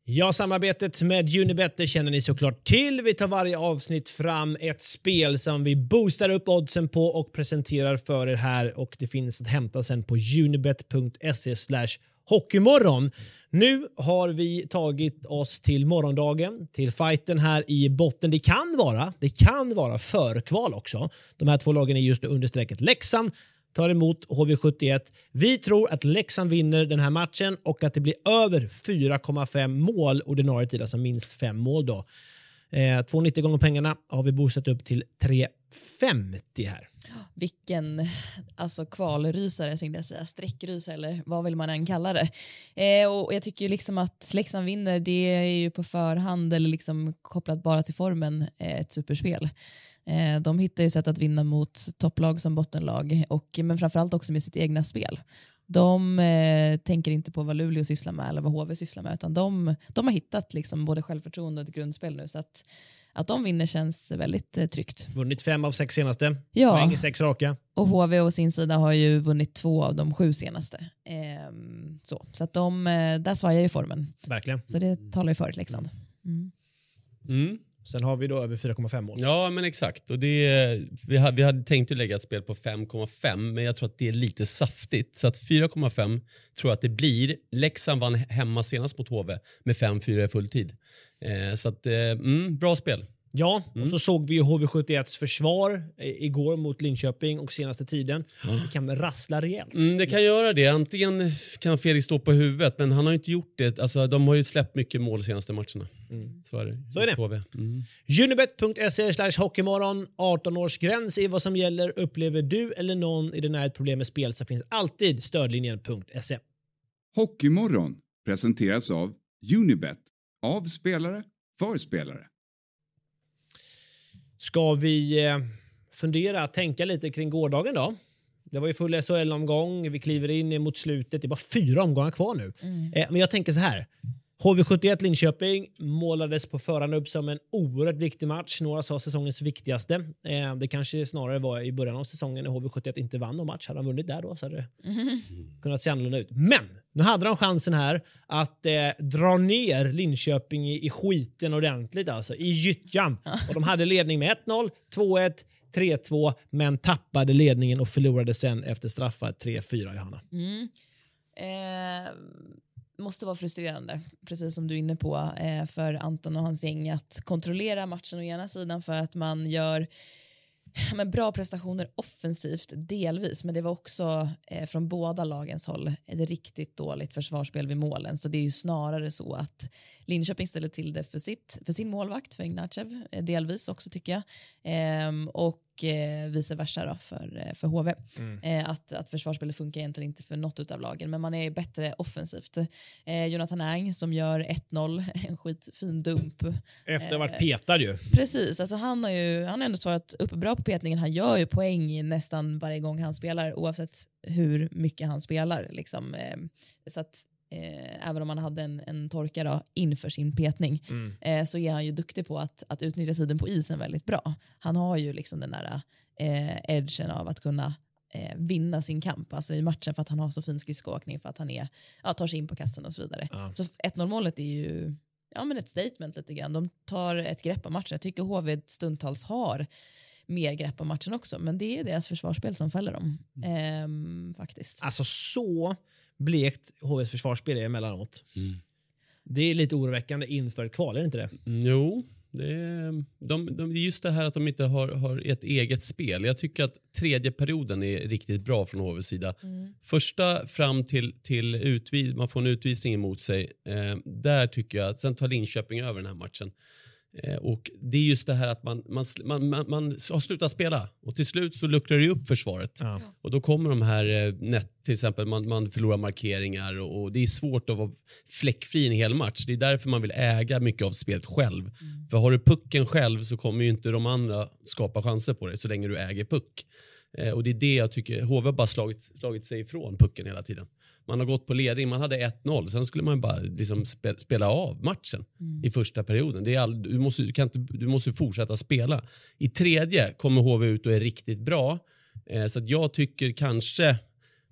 Ja, samarbetet med Unibet, det känner ni såklart till. Vi tar varje avsnitt fram ett spel som vi boostar upp oddsen på och presenterar för er här. Och det finns att hämta sen på unibet.se slash hockeymorgon. Nu har vi tagit oss till morgondagen, till fighten här i botten. Det kan vara, det kan vara förkval också. De här två lagen är just nu under strecket. Leksand tar emot H V sjuttioett. Vi tror att Leksand vinner den här matchen och att det blir över fyra komma fem mål ordinarie tid, alltså minst fem mål då. Eh, två nittio gånger pengarna har vi boostat upp till tre femtio här. Vilken alltså kvalrysare tänkte jag säga, sträckrysare eller vad vill man än kalla det. Eh, och jag tycker liksom att Leksand vinner, det är ju på förhand eller liksom kopplat bara till formen eh, ett superspel. Eh, de hittar ju sätt att vinna mot topplag som bottenlag och men framförallt också med sitt egna spel. De eh, tänker inte på vad Luleå sysslar med eller vad H V sysslar med, utan de, de har hittat liksom både självförtroende och ett grundspel nu, så att Att de vinner känns väldigt eh, tryggt. Vunnit fem av sex senaste. Ja. Inget sex raka. Och H V å sin sida har ju vunnit två av de sju senaste. Ehm, så så att de, där svajar ju formen. Verkligen. Så det talar ju för Leksand. Mm. Mm. Sen har vi då över fyra komma fem mål. Ja, men exakt. Och det, vi, hade, vi hade tänkt att lägga ett spel på fem komma fem, men jag tror att det är lite saftigt. Så att fyra komma fem tror jag att det blir. Leksand vann hemma senast mot H V med fem fyra i fulltid. Eh, så att, eh, mm, bra spel. Ja, och Mm. så såg vi ju H V sjuttioetts försvar i- igår mot Linköping och senaste tiden. Det kan rassla rejält. Mm, det kan göra det. Antingen kan Felix stå på huvudet, men han har ju inte gjort det. Alltså, de har ju släppt mycket mål de senaste matcherna. Mm. Så är det. Så är det. H V. Mm. Unibet.se slash hockeymorgon. arton års gräns är vad som gäller. Upplever du eller någon i den här ett problem med spel så finns alltid stödlinjen punkt se. Hockeymorgon presenteras av Unibet. Av spelare för spelare. Ska vi eh, fundera, tänka lite kring gårdagen då? Det var ju full S H L-omgång. Vi kliver in mot slutet. Det är bara fyra omgångar kvar nu. Mm. Eh, men jag tänker så här. H V sjuttioett Linköping målades på förhand upp som en oerhört viktig match. Några sa säsongens viktigaste. Eh, det kanske snarare var i början av säsongen när H V sjuttioett inte vann någon match. Hade de vunnit där då så hade det Mm. kunnat se annorlunda ut. Men nu hade de chansen här att eh, dra ner Linköping i, i skiten ordentligt, alltså i gyttjan. Och de hade ledning med ett noll, två ett, tre två, men tappade ledningen och förlorade sen efter straffar tre fyra, Johanna. Mm. Eh, måste vara frustrerande, precis som du är inne på, eh, för Anton och hans gäng att kontrollera matchen å ena sidan för att man gör men bra prestationer offensivt delvis, men det var också eh, från båda lagens håll är det riktigt dåligt försvarsspel vid målen, så det är ju snarare så att Linköping ställer till det för, sitt, för sin målvakt, för Ignatjev, eh, delvis också tycker jag, ehm, och eh, vice versa då för, eh, för H V. Mm. Eh, att, att försvarsspelet funkar egentligen inte för något utav lagen, men man är bättre offensivt. Eh, Jonathan Eng som gör ett noll, en skitfin dump. Efter att ha varit petad ju. Precis, alltså han har ju han har ändå svarat upp bra på petningen. Han gör ju poäng nästan varje gång han spelar, oavsett hur mycket han spelar. Liksom. Eh, så att eh, även om han hade en, en torka då, inför sin petning Mm. eh, så är han ju duktig på att, att utnyttja tiden på isen väldigt bra. Han har ju liksom den där eh, edgen av att kunna eh, vinna sin kamp, alltså i matchen, för att han har så fin skridskoåkning, för att han är, ja, tar sig in på kassen och så vidare. Ja. Så ett noll målet är ju ja, men ett statement lite grann. De tar ett grepp av matchen. Jag tycker H V stundtals har mer grepp av matchen också, men det är deras försvarsspel som fäller dem. Ehm, faktiskt. Alltså så blekt H V:s försvarsspel är emellanåt. Mm. Det är lite oroväckande inför ett kval, är det inte det? Mm, Jo, det är, de, de, det är just det här att de inte har, har ett eget spel. Jag tycker att tredje perioden är riktigt bra från H V:s sida. Mm. Första fram till, till utvis, man får en utvisning emot sig. Eh, där tycker jag att sen tar Linköping över den här matchen. Eh, och det är just det här att man, man, man, man, man har slutat spela. Och till slut så luckrar det upp försvaret. Ja. Och då kommer de här eh, nätt, till exempel man, man förlorar markeringar och, och det är svårt att vara fläckfri i en hel match. Det är därför man vill äga mycket av spelet själv. Mm. För har du pucken själv så kommer ju inte de andra skapa chanser på dig så länge du äger puck. Eh, och det är det jag tycker, H V har bara slagit, slagit sig ifrån pucken hela tiden. Man har gått på ledning, man hade ett noll, sen skulle man bara liksom spe, spela av matchen Mm. i första perioden. Det är all, du, måste, du, kan inte, du måste fortsätta spela. I tredje kommer H V ut och är riktigt bra. Eh, så att jag tycker kanske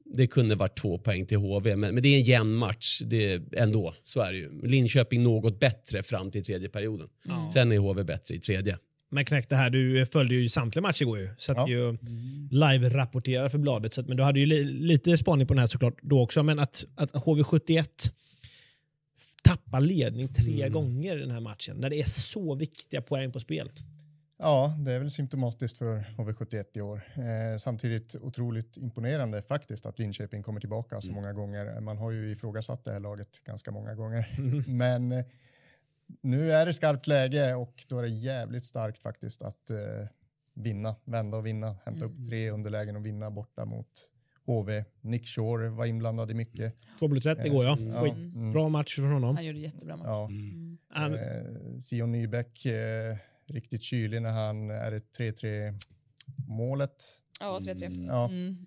det kunde varit två poäng till H V. Men, men det är en jämn match det, ändå. Så är det ju. Linköping något bättre fram till tredje perioden. Mm. Sen är H V bättre i tredje. Men Knäck, det här, du följde ju samtliga matcher igår ju. Så att ja. ju live-rapporterar för bladet. Så att, men du hade ju li- lite spaning på den här såklart då också. Men att, att H V sjuttioett tappar ledning tre mm. gånger i den här matchen. När det är så viktiga poäng på spel. Ja, det är väl symptomatiskt för H V sjuttioett i år. Eh, samtidigt otroligt imponerande faktiskt att Linköping kommer tillbaka så många gånger. Man har ju ifrågasatt det här laget ganska många gånger. Mm. Men eh, nu är det skarpt läge och då är det jävligt starkt faktiskt att eh, vinna, vända och vinna. Hämta mm. upp tre underlägen och vinna borta mot H V. Nick Shore var inblandad i mycket. två plus ett igår, ja. Mm. ja. Mm. Bra match från honom. Han gjorde jättebra match. Ja. Mm. Eh, Sion Nybeck eh, riktigt kylig när han är ett tre tre målet. Ja, tre tre. Mm. Ja. Mm.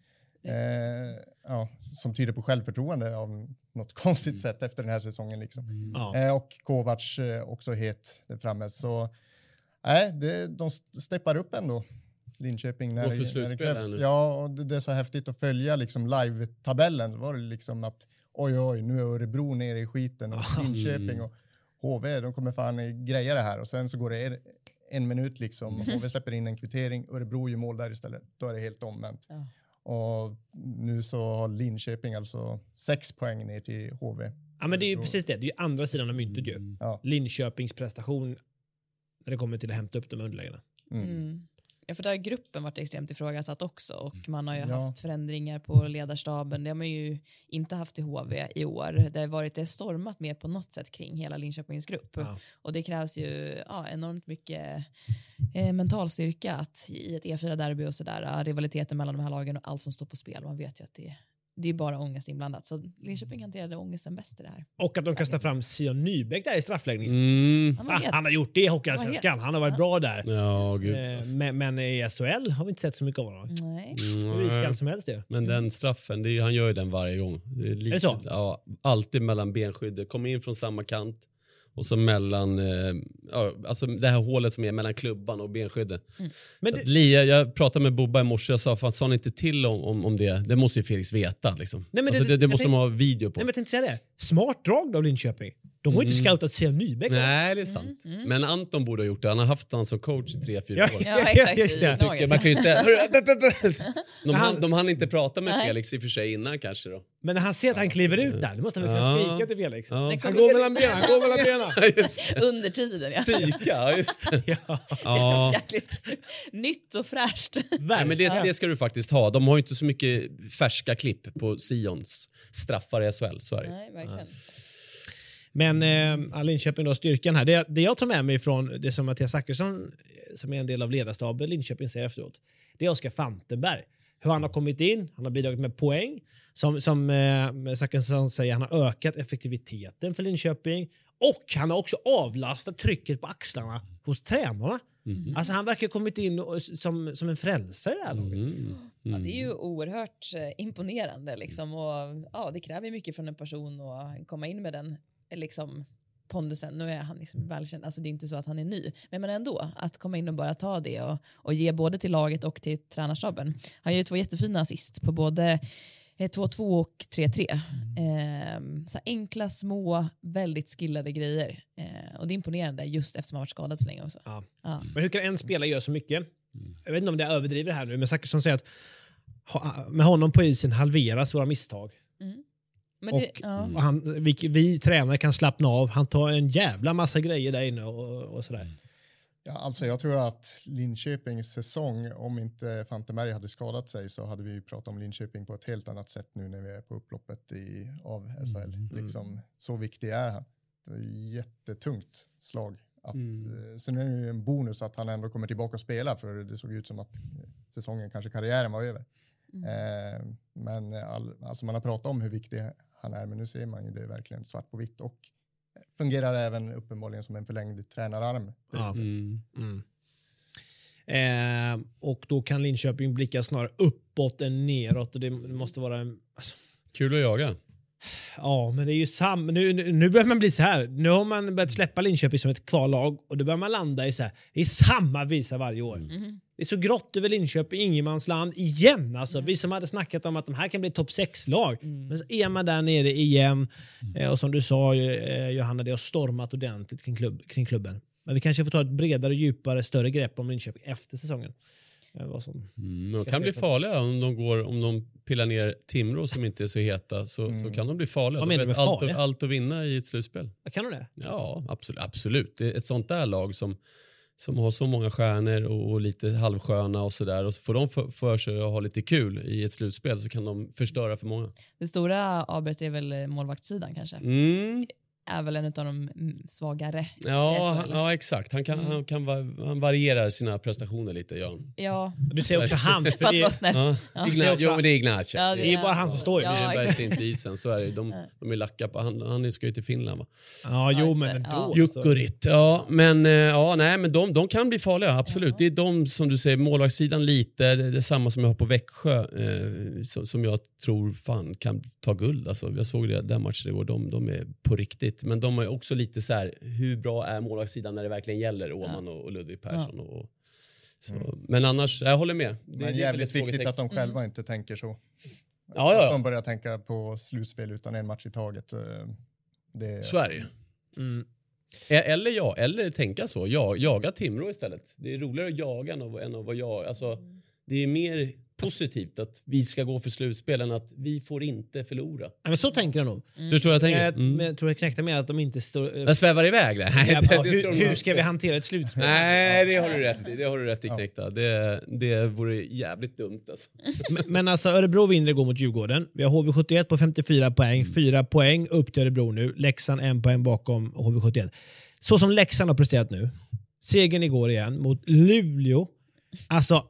Eh, ja, som tyder på självförtroende av något konstigt mm. sätt efter den här säsongen liksom. Mm. Ja. Eh, och Kovacs eh, också het där framme. Så nej, det, de steppar upp ändå. Linköping när, det, när det krävs. Ja, och det, det är så häftigt att följa liksom live-tabellen. Var det liksom att oj oj, nu är Örebro nere i skiten och Linköping och H V, de kommer fan greja det här. Och sen så går det en, en minut liksom. H V släpper in en kvittering. Örebro gör mål där istället. Då är det helt omvänt. Ja. Och nu så har Linköping alltså sex poäng ner till H V. Ja, men det är ju precis det. Det är ju andra sidan av myntet ju. Mm. Ja. Linköpings prestation när det kommer till att hämta upp de underlägena. Mm. Mm. Ja, för där har gruppen varit extremt ifrågasatt också. Och man har ju ja. haft förändringar på ledarstaben. Det har man ju inte haft i H V i år. Det har varit det stormat mer på något sätt kring hela Linköpings grupp. Ja. Och det krävs ju ja, enormt mycket eh, mental styrka att i ett E fyra-derby och sådär, rivaliteten mellan de här lagen och allt som står på spel. Man vet ju att det det är bara ångest inblandat. Så Linköping hanterade ångesten bäst i det här. Och att de kastar fram Sion Nybeck där i straffläggningen. Mm. Han, ah, han har gjort det i Hockeyallsvenskan. Han har varit ja. bra där. Ja, gud. Eh, men, men i S H L har vi inte sett så mycket av honom. Nej. Mm. Det är iskallt som helst det. Men den straffen, det är, han gör ju den varje gång. Det är, lite, är det så? Ja, alltid mellan benskyddet. Kommer in från samma kant. Och så mellan, eh, ja, alltså det här hålet som är mellan klubban och benskyddet. Mm. Men det, Lia, jag pratade med Bobba i morse och sa, fan sa ni inte till om, om, om det? Det måste ju Felix veta liksom. Nej, men alltså, det, det, det måste de ha video på. Nej, men jag tänkte säga det. Smart drag av Linköping. De har mm. inte scoutat Sion Nybeck. Nej, det är sant. Mm. Mm. Men Anton borde ha gjort det. Han har haft han som coach i tre, fyra ja, år. Ja, exakt. Just det. Tycker, man kan ju säga, de, han, de hann inte prata med Felix i och för sig innan kanske då. Men när han ser att han kliver ut där, då måste han väl kunna skrika till Felix. Ja. Han går mellan benen, han går mellan benen. Under tiden, ja. Psyka, just det. ja. Ja. Jäkligt nytt och fräscht. Nej, men det, det ska du faktiskt ha. De har ju inte så mycket färska klipp på Sions straffar i S H L, så är det. Nej, verkligen. Men eh, Linköping då, styrkan här. Det, det jag tar med mig från det som Mattias Zachrisson, som är en del av ledarstaben, Linköping säger efteråt, det är Oskar Fantenberg. Hur han har kommit in, han har bidragit med poäng. Som, som eh, Zachrisson säger, han har ökat effektiviteten för Linköping. Och han har också avlastat trycket på axlarna hos tränarna. Mm. Alltså han verkar ha kommit in och, som, som en frälsare där. Mm. Mm. Ja, det är ju oerhört eh, imponerande liksom. Och ja, det kräver mycket från en person att komma in med den liksom pondusen. Nu är han liksom välkänd, alltså det är inte så att han är ny, men, men ändå att komma in och bara ta det och, och ge både till laget och till tränarstaben. Han gör ju två jättefina assist på både två två och tre tre. Mm. Eh, så enkla, små, väldigt skillade grejer. Eh, och det är imponerande just eftersom han varit skadad så länge också. Ja. Ja. Men hur kan en spelare göra så mycket? Jag vet inte om det överdriver här nu, men Zachrisson säger att ha, med honom på isen halveras våra misstag. Mm. Men det, och, ja. och han, vi, vi tränare kan slappna av. Han tar en jävla massa grejer där inne och, och sådär. Ja, alltså jag tror att Linköpings säsong, om inte Fantenberg hade skadat sig, så hade vi pratat om Linköping på ett helt annat sätt nu när vi är på upploppet i, av S H L. Mm. Liksom, så viktig är han. Det är jättetungt slag. Att, mm. Sen är det ju en bonus att han ändå kommer tillbaka och spela, för det såg ut som att säsongen, kanske karriären var över. Mm. Eh, men all, alltså man har pratat om hur viktig han är, men nu ser man ju det verkligen svart på vitt, och fungerar även uppenbarligen som en förlängd tränararm. Ja. Mm. Mm. Eh, och då kan Linköping blicka snarare uppåt än neråt, och det måste vara en, alltså. Kul att jaga. Ja, men det är ju sam nu, nu, nu börjar man bli så här. Nu har man börjat släppa Linköping som ett kvallag, och då börjar man landa i så här. Det är samma visa varje år. Mm. Det är så grått över Linköping, ingenmansland igen. Alltså, mm. Vi som hade snackat om att de här kan bli topp sex-lag. Mm. Men så är man där nere igen. Mm. Eh, och som du sa, eh, Johanna, det har stormat ordentligt kring, klubb, kring klubben. Men vi kanske får ta ett bredare, djupare, större grepp om Linköping efter säsongen. Eh, vad som mm, de kan bli farliga om de, går, om de pillar ner Timrå som inte är så heta. Så, mm. så kan de bli farliga. Vad menar du med allt, farliga? Allt att vinna i ett slutspel. Kan de det? Ja, absolut. absolut. Det är ett sånt där lag som... som har så många stjärnor och, och lite halvsköna och sådär. Och så får de för, för sig att ha lite kul i ett slutspel så kan de förstöra för många. Det stora avbrätt är väl målvaktssidan kanske. Mm. Är väl en av de svagare. Ja, han, ja exakt. Han, kan, mm. han, kan, han varierar sina prestationer lite, Jan. Ja. Du säger också han. För att vara snäll. Ja. Ja. Igna, jo, men det är Ignace. Ja, det är ja. bara han som står i. Ja, ja, det är inte isen. Så är det. De, de är lacka på. Han, han ska ju till Finland, va? Ja, jo, men ändå. Ja. Jukurit. Ja, men, ja, nej, men de, de kan bli farliga, absolut. Ja. Det är de, som du säger, målvaktssidan lite. Det är det samma som jag har på Växjö. Eh, som, som jag tror fan kan ta guld. Alltså, jag såg det, den matchen igår. De, de är på riktigt. Men de är också lite så här, hur bra är målvaktssidan när det verkligen gäller Åman ja. och Ludvig Persson. Ja. Och, så. Mm. Men annars, jag håller med. Det, men det är jävligt viktigt att de själva mm. inte tänker så. Ja, ja, ja. Att de börjar tänka på slutspel utan en match i taget. Det... Sverige. Mm. Eller ja, eller tänka så. Jag, jaga Timrå istället. Det är roligare att jaga än att, än att vara jag. Alltså, det är mer positivt att vi ska gå för slutspel än att vi får inte förlora. Ja, men så tänker jag nog. Mm. Du tror jag tänker? Mm. Men jag tror jag knäckte med att de inte står... Jag svävar iväg det. Nej, ja, det, det hur, de hur ska vi hantera ett slutspel? Nej, det har du rätt i. Det har du rätt i, Knäckta. Det, det vore jävligt dumt alltså. Men, men alltså, Örebro vinner går mot Djurgården. Vi har H V sjuttioett på femtiofyra poäng. Fyra poäng upp till Örebro nu. Leksand en poäng bakom H V sjuttioett. Så som Leksand har presterat nu. Segern igår igen mot Luleå. Alltså...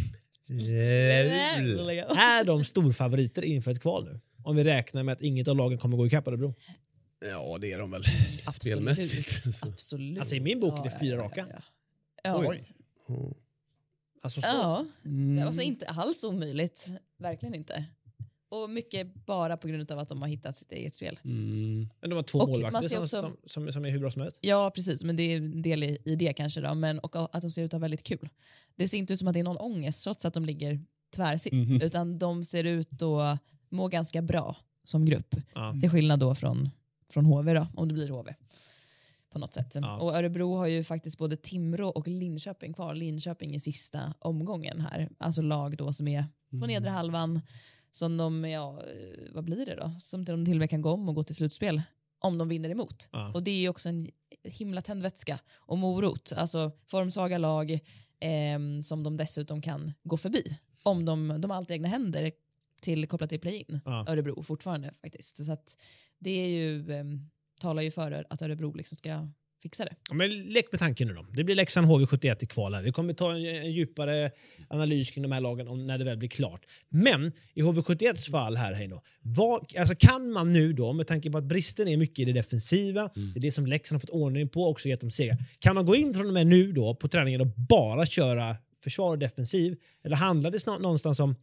är de storfavoriter inför ett kval nu? Om vi räknar med att inget av lagen kommer gå i kapp Örebro. Ja, det är de väl. Absolut. Spelmässigt. Absolut. Alltså i min bok är det fyra ja, raka. Ja, ja. Oj. Mm. Alltså, så. Ja. Mm. Alltså inte alls omöjligt. Verkligen inte. Och mycket bara på grund av att de har hittat sitt eget spel. Mm. Men de har två och målvakter som, också, som, som är hur bra som helst. Ja, precis. Men det är en del i, i det kanske då. Men, och att de ser ut att ha väldigt kul. Det ser inte ut som att det är någon ångest trots att de ligger tvärsist. Mm. Utan de ser ut att må ganska bra som grupp. Ja. Till skillnad då från, från H V då. Om det blir H V. På något sätt. Ja. Och Örebro har ju faktiskt både Timrå och Linköping kvar. Linköping i sista omgången här. Alltså lag då som är på mm. nedre halvan. Som de, ja, vad blir det då? Som de till och med kan gå om och gå till slutspel. Om de vinner emot. Ja. Och det är ju också en himla tändvätska. Och morot. Alltså formsvaga lag eh, som de dessutom kan gå förbi. Om de, de har allt egna händer till kopplat till play-in. Ja. Örebro fortfarande faktiskt. Så att det är ju, eh, talar ju för att Örebro liksom ska fixa det. Ja, men lek med tanken nu då. Det blir Leksand H V sjuttioett i kval här. Vi kommer ta en, en djupare analys kring de här lagen om när det väl blir klart. Men i H V sjuttioetts fall här, Heino, vad, alltså kan man nu då, med tanke på att bristen är mycket i det defensiva, mm. det är det som Leksand har fått ordning på och också gett dem seger. Kan man gå in från och med nu då på träningen och bara köra försvar och defensiv? Eller handlar det snart någonstans om,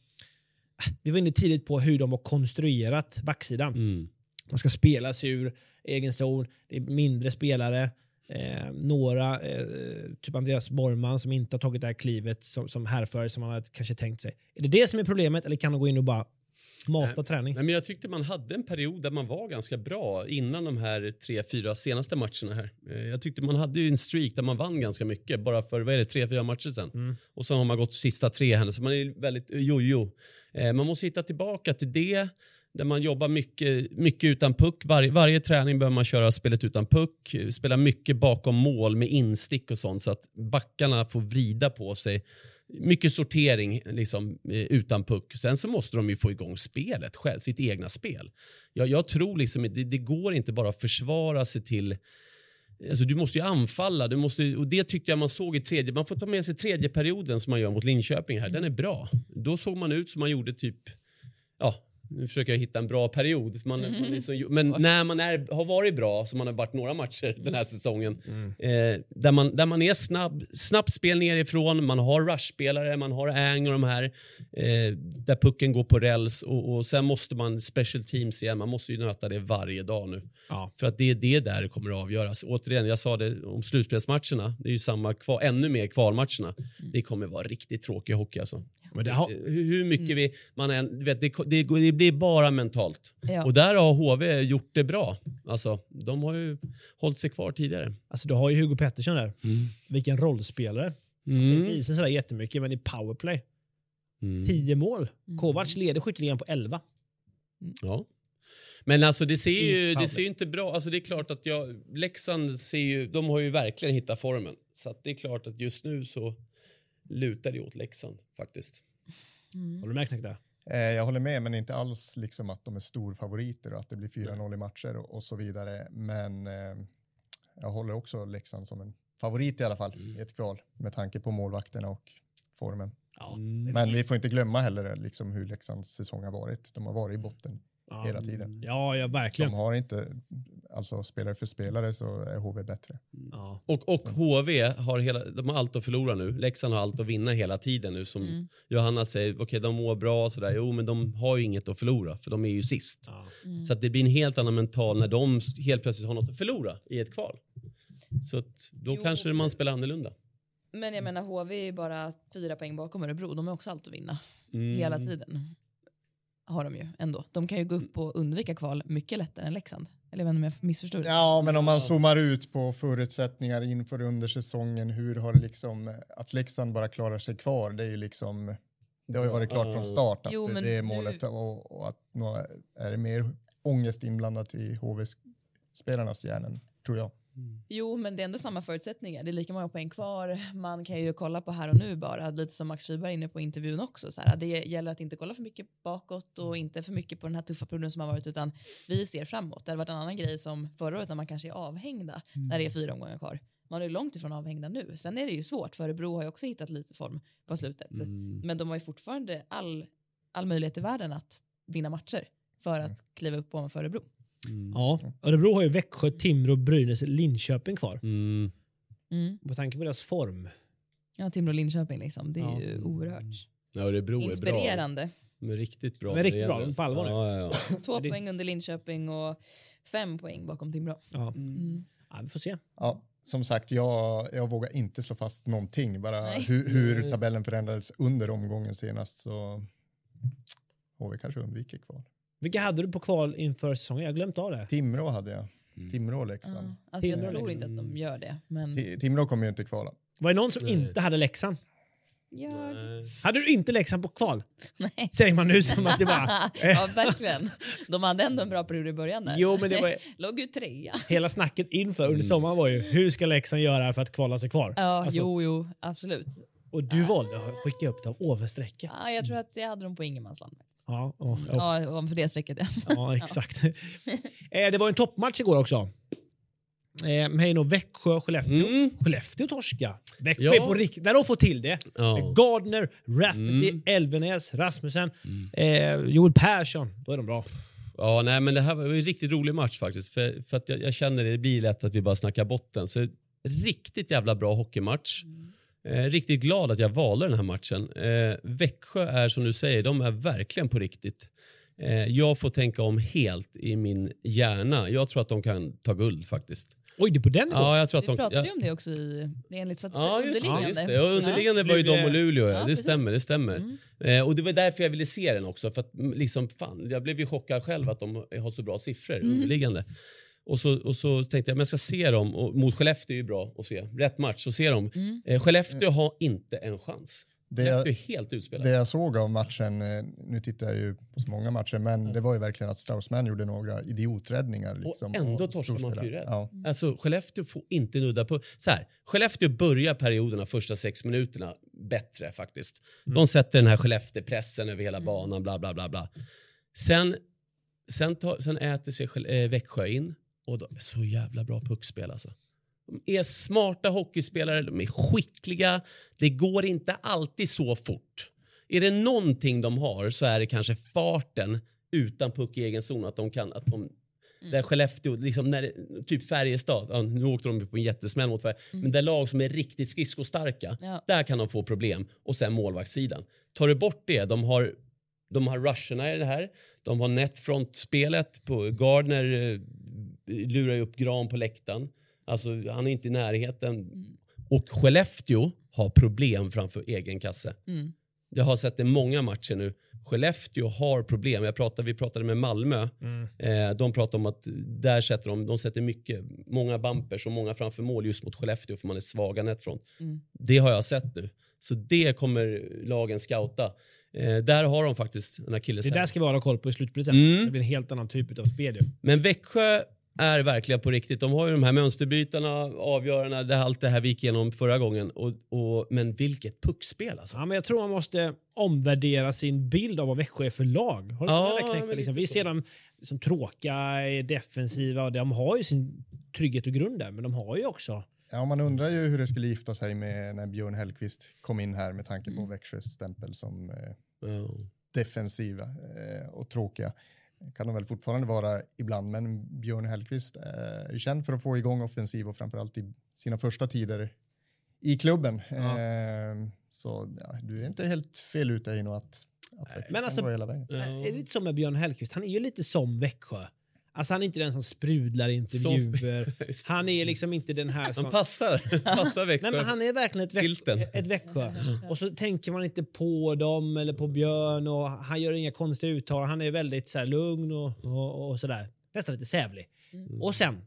vi var inne tidigt på hur de har konstruerat backsidan. Mm. Man ska spela sig ur egen zon, det är mindre spelare. Eh, några, eh, typ Andreas Borgman som inte har tagit det här klivet som, som härför som man hade kanske tänkt sig. Är det det som är problemet eller kan man gå in och bara mata nej, träning? Nej, men jag tyckte man hade en period där man var ganska bra innan de här tre, fyra senaste matcherna här. Eh, jag tyckte man hade ju en streak där man vann ganska mycket bara för, vad är det, tre, fyra matcher sedan. Mm. Och så har man gått sista tre här så man är väldigt jojo. Eh, man måste hitta tillbaka till det. Där man jobbar mycket, mycket utan puck. Var, varje träning behöver man köra spelet utan puck. Spela mycket bakom mål med instick och sånt. Så att backarna får vrida på sig. Mycket sortering liksom, utan puck. Sen så måste de ju få igång spelet själv. Sitt egna spel. Jag, jag tror liksom det, det går inte bara att försvara sig till... Alltså du måste ju anfalla. Du måste, och det tyckte jag man såg i tredje... Man får ta med sig tredje perioden som man gör mot Linköping här. Den är bra. Då såg man ut som man gjorde typ... Ja... nu försöker jag hitta en bra period. Man, mm. man är så, men när man är, har varit bra, som man har varit några matcher den här säsongen, mm. eh, där, man, där man är snabb, snabbt spel nerifrån, man har rushspelare, man har Ang och de här, eh, där pucken går på räls och, och sen måste man special teams igen, man måste ju nöta det varje dag nu. Ja. För att det är det där det kommer att avgöras. Återigen, jag sa det om slutspelsmatcherna, det är ju samma kvar, ännu mer kvalmatcherna. Mm. Det kommer vara riktigt tråkig hockey alltså. Men det har... Hur mycket mm. vi, man än, vet, det, det, det blir bara mentalt. Ja. Och där har H V gjort det bra. Alltså, de har ju hållit sig kvar tidigare. Alltså, du har ju Hugo Pettersson där. Mm. Vilken rollspelare. Mm. Alltså, inte isen sådär jättemycket, men i powerplay. Mm. Tio mål. Mm. Kovacs leder skytteligan på elva. Mm. Ja. Men alltså det ser ju det ser ju inte bra. Alltså det är klart att jag Leksand ser ju, de har ju verkligen hittat formen. Så att det är klart att just nu så lutar det åt Leksand faktiskt. Mm. Håller du med, Knäckta? Eh, jag håller med, men inte alls liksom att de är storfavoriter och att det blir fyra noll i matcher och, och så vidare. Men eh, jag håller också Leksand som en favorit i alla fall mm. i ett kval med tanke på målvakterna och formen. Ja. Mm. Men vi får inte glömma heller liksom hur Leksands säsong har varit. De har varit i botten ja. hela tiden. Ja, ja, verkligen. De har inte, alltså spelare för spelare så är H V bättre. Ja. Och, och H V har hela, de har allt att förlora nu. Leksand har allt att vinna hela tiden nu. Som mm. Johanna säger, okej okay, de mår bra och sådär. Jo, men de har ju inget att förlora för de är ju sist. Ja. Mm. Så att det blir en helt annan mental när de helt plötsligt har något att förlora i ett kval. Så att då jo. kanske man spelar annorlunda. Men jag menar, H V är ju bara fyra poäng bakom Örebro. De har också allt att vinna. Mm. Hela tiden. Har de ju ändå. De kan ju gå upp och undvika kval mycket lättare än Leksand. Eller jag vet inte om jag missförstår det. Ja, men om man zoomar ut på förutsättningar inför under säsongen. Hur har det liksom, att Leksand bara klarar sig kvar. Det är ju liksom, det har ju varit klart från start att jo, det är målet. Nu... Och, och att nu är det mer ångest inblandat i H V-spelarnas hjärnan, tror jag. Mm. Jo, men det är ändå samma förutsättningar. Det är lika många poäng kvar. Man kan ju kolla på här och nu bara. Lite som Max Friberg inne på intervjun också. Så här, det gäller att inte kolla för mycket bakåt och inte för mycket på den här tuffa perioden som har varit. Utan vi ser framåt. Det har varit en annan grej som förra året när man kanske är avhängda. Mm. När det är fyra omgångar kvar. Man är ju långt ifrån avhängda nu. Sen är det ju svårt. För Örebro har ju också hittat lite form på slutet. Mm. Men de har ju fortfarande all, all möjlighet i världen att vinna matcher. För att kliva upp ovanför Örebro. Mm. Ja, Örebro har ju Växjö, Timrå, Brynäs, Linköping kvar. Mm. Mm. På tanke på deras form. Ja, Timrå och Linköping liksom. Det är ja. ju oerhört ja, Örebro inspirerande. Är bra. Men riktigt bra. Men riktigt bra, på allvar. Ja, ja, ja. Två poäng under Linköping och fem poäng bakom Timrå. Ja. Mm. Ja, vi får se. Ja, som sagt, jag, jag vågar inte slå fast någonting. Bara hur, hur tabellen förändrades under omgången senast så har vi kanske undviker kval. Vilka hade du på kval inför säsongen? Jag har glömt av det. Timrå hade jag. Mm. Timrå och Leksand. Uh, alltså Timrå, jag tror inte att de gör det. Men... Timrå kommer ju inte kvala. Var det någon som Nej. inte hade Leksand? Jag... Hade du inte Leksand på kval? Nej. Säger man nu som att det var... ja, verkligen. De hade ändå en bra period i början där. Jo, men det var... Låg ju trea. Hela snacket inför under sommaren var ju, hur ska Leksand göra för att kvala sig kvar? Ja, alltså... jo, jo, absolut. Och du ja. valde att skicka upp dem över strecket. Ja, jag tror att jag hade dem på ingenmansland. Ja, och, och. ja, för det strecket. Ja, exakt. eh, det var en toppmatch igår också. Eh, Heino, Växjö, Skellefteå. Mm. Skellefteå torska. Växjö ja. är på riktigt. Där de får till det. Ja. Gardner, Rafferty, mm. Elvenäs, Rasmussen, mm. eh, Joel Persson. Då är de bra. Ja, nej, men det här var en riktigt rolig match faktiskt. För, för att jag, jag känner det, det blir lätt att vi bara snackar botten. Så riktigt jävla bra hockeymatch. Mm. Eh, riktigt glad att jag valde den här matchen. Eh, Växjö är som du säger, de är verkligen på riktigt. Eh, jag får tänka om helt i min hjärna. Jag tror att de kan ta guld faktiskt. Oj, det är på den nivån? Ja, jag tror att vi de, pratade ja. om det också i enligt statistik. Ja, just, underliggande. ja, just det. Ja, underliggande ja. var ju de och Luleå. Ja, ja, det precis. stämmer, det stämmer. Mm. Eh, och det var därför jag ville se den också. För att liksom, fan, jag blev ju chockad själv att de har så bra siffror mm. underliggande. Och så, och så tänkte jag, men jag ska se dem. Och mot Skellefteå är ju bra att se. Rätt match, så ser de. Mm. Eh, Skellefteå har inte en chans. Det jag, är helt utspelat. Det jag såg av matchen, nu tittar jag ju på så många matcher, men mm. det var ju verkligen att Straussman gjorde några idioträddningar. Liksom, och ändå torskar man fyra. Ja. Alltså Skellefteå får inte nudda på... Så här, Skellefteå börjar perioderna, första sex minuterna, bättre faktiskt. Mm. De sätter den här Skellefteå-pressen över hela banan, bla bla bla bla. Sen, sen, tar, sen äter sig äh, Växjö in. Och då, så jävla bra puckspel alltså. De är smarta hockeyspelare, de är skickliga. Det går inte alltid så fort. Är det någonting de har så är det kanske farten utan puck i egen zon. Att de kan, att de, Mm. där Skellefteå, liksom när, typ Färjestad, ja, nu åkte de på en jättesmäll mot Färjestad, Mm. men där lag som är riktigt skridskostarka, Ja. där kan de få problem. Och sen målvaktssidan. Tar du bort det, de har, de har rusherna i det här, de har netfront-spelet på Gardner, eh, lurar ju upp Gran på läktaren. Alltså han är inte i närheten. Mm. Och Skellefteå har problem framför egen kasse. Mm. Jag har sett det i många matcher nu. Skellefteå har problem. Jag pratade, vi pratade med Malmö. Mm. Eh, de pratar om att där sätter de, de sätter mycket, många bumpers och många framför mål just mot Skellefteå för man är svaga netfront. Mm. Det har jag sett nu. Så det kommer lagen scouta. Eh, där har de faktiskt den här killen. Det där ska vi ha koll på i slutspelet. Mm. Det blir en helt annan typ av spel ju. Men Växjö är verkligen på riktigt. De har ju de här mönsterbytarna, avgörarna, det, allt det här vi gick igenom förra gången. Och, och, men vilket puckspel alltså. Ja, men jag tror man måste omvärdera sin bild av vad Växjö är för lag. Har du Ja, ja, men liksom? lite Vi så. ser dem som tråkiga, defensiva och de har ju sin trygghet och grund där, men de har ju också... Ja, man undrar ju hur det skulle gifta sig med när Björn Hellkvist kom in här med tanke på Mm. Växjös stämpel som eh, Ja. defensiva eh, och tråkiga. Kan de väl fortfarande vara ibland, men Björn Hellkvist eh, är känd för att få igång offensiv och framförallt i sina första tider i klubben. Ja. Eh, så ja, du är inte helt fel ute i något att, att Växjö Men kan alltså- gå hela vägen. Ja. Är det lite som med Björn Hellkvist? Han är ju lite som Växjö. Alltså han är inte den som sprudlar i intervjuer. Han är liksom inte den här som... Han passar, passar Växjö. Nej, men han är verkligen ett, Filten. Växjö, ett Växjö. Och så tänker man inte på dem eller på Björn och han gör inga konstiga uttalanden. Han är väldigt så här lugn och, och, och sådär. Nästan lite sävlig. Mm. Och sen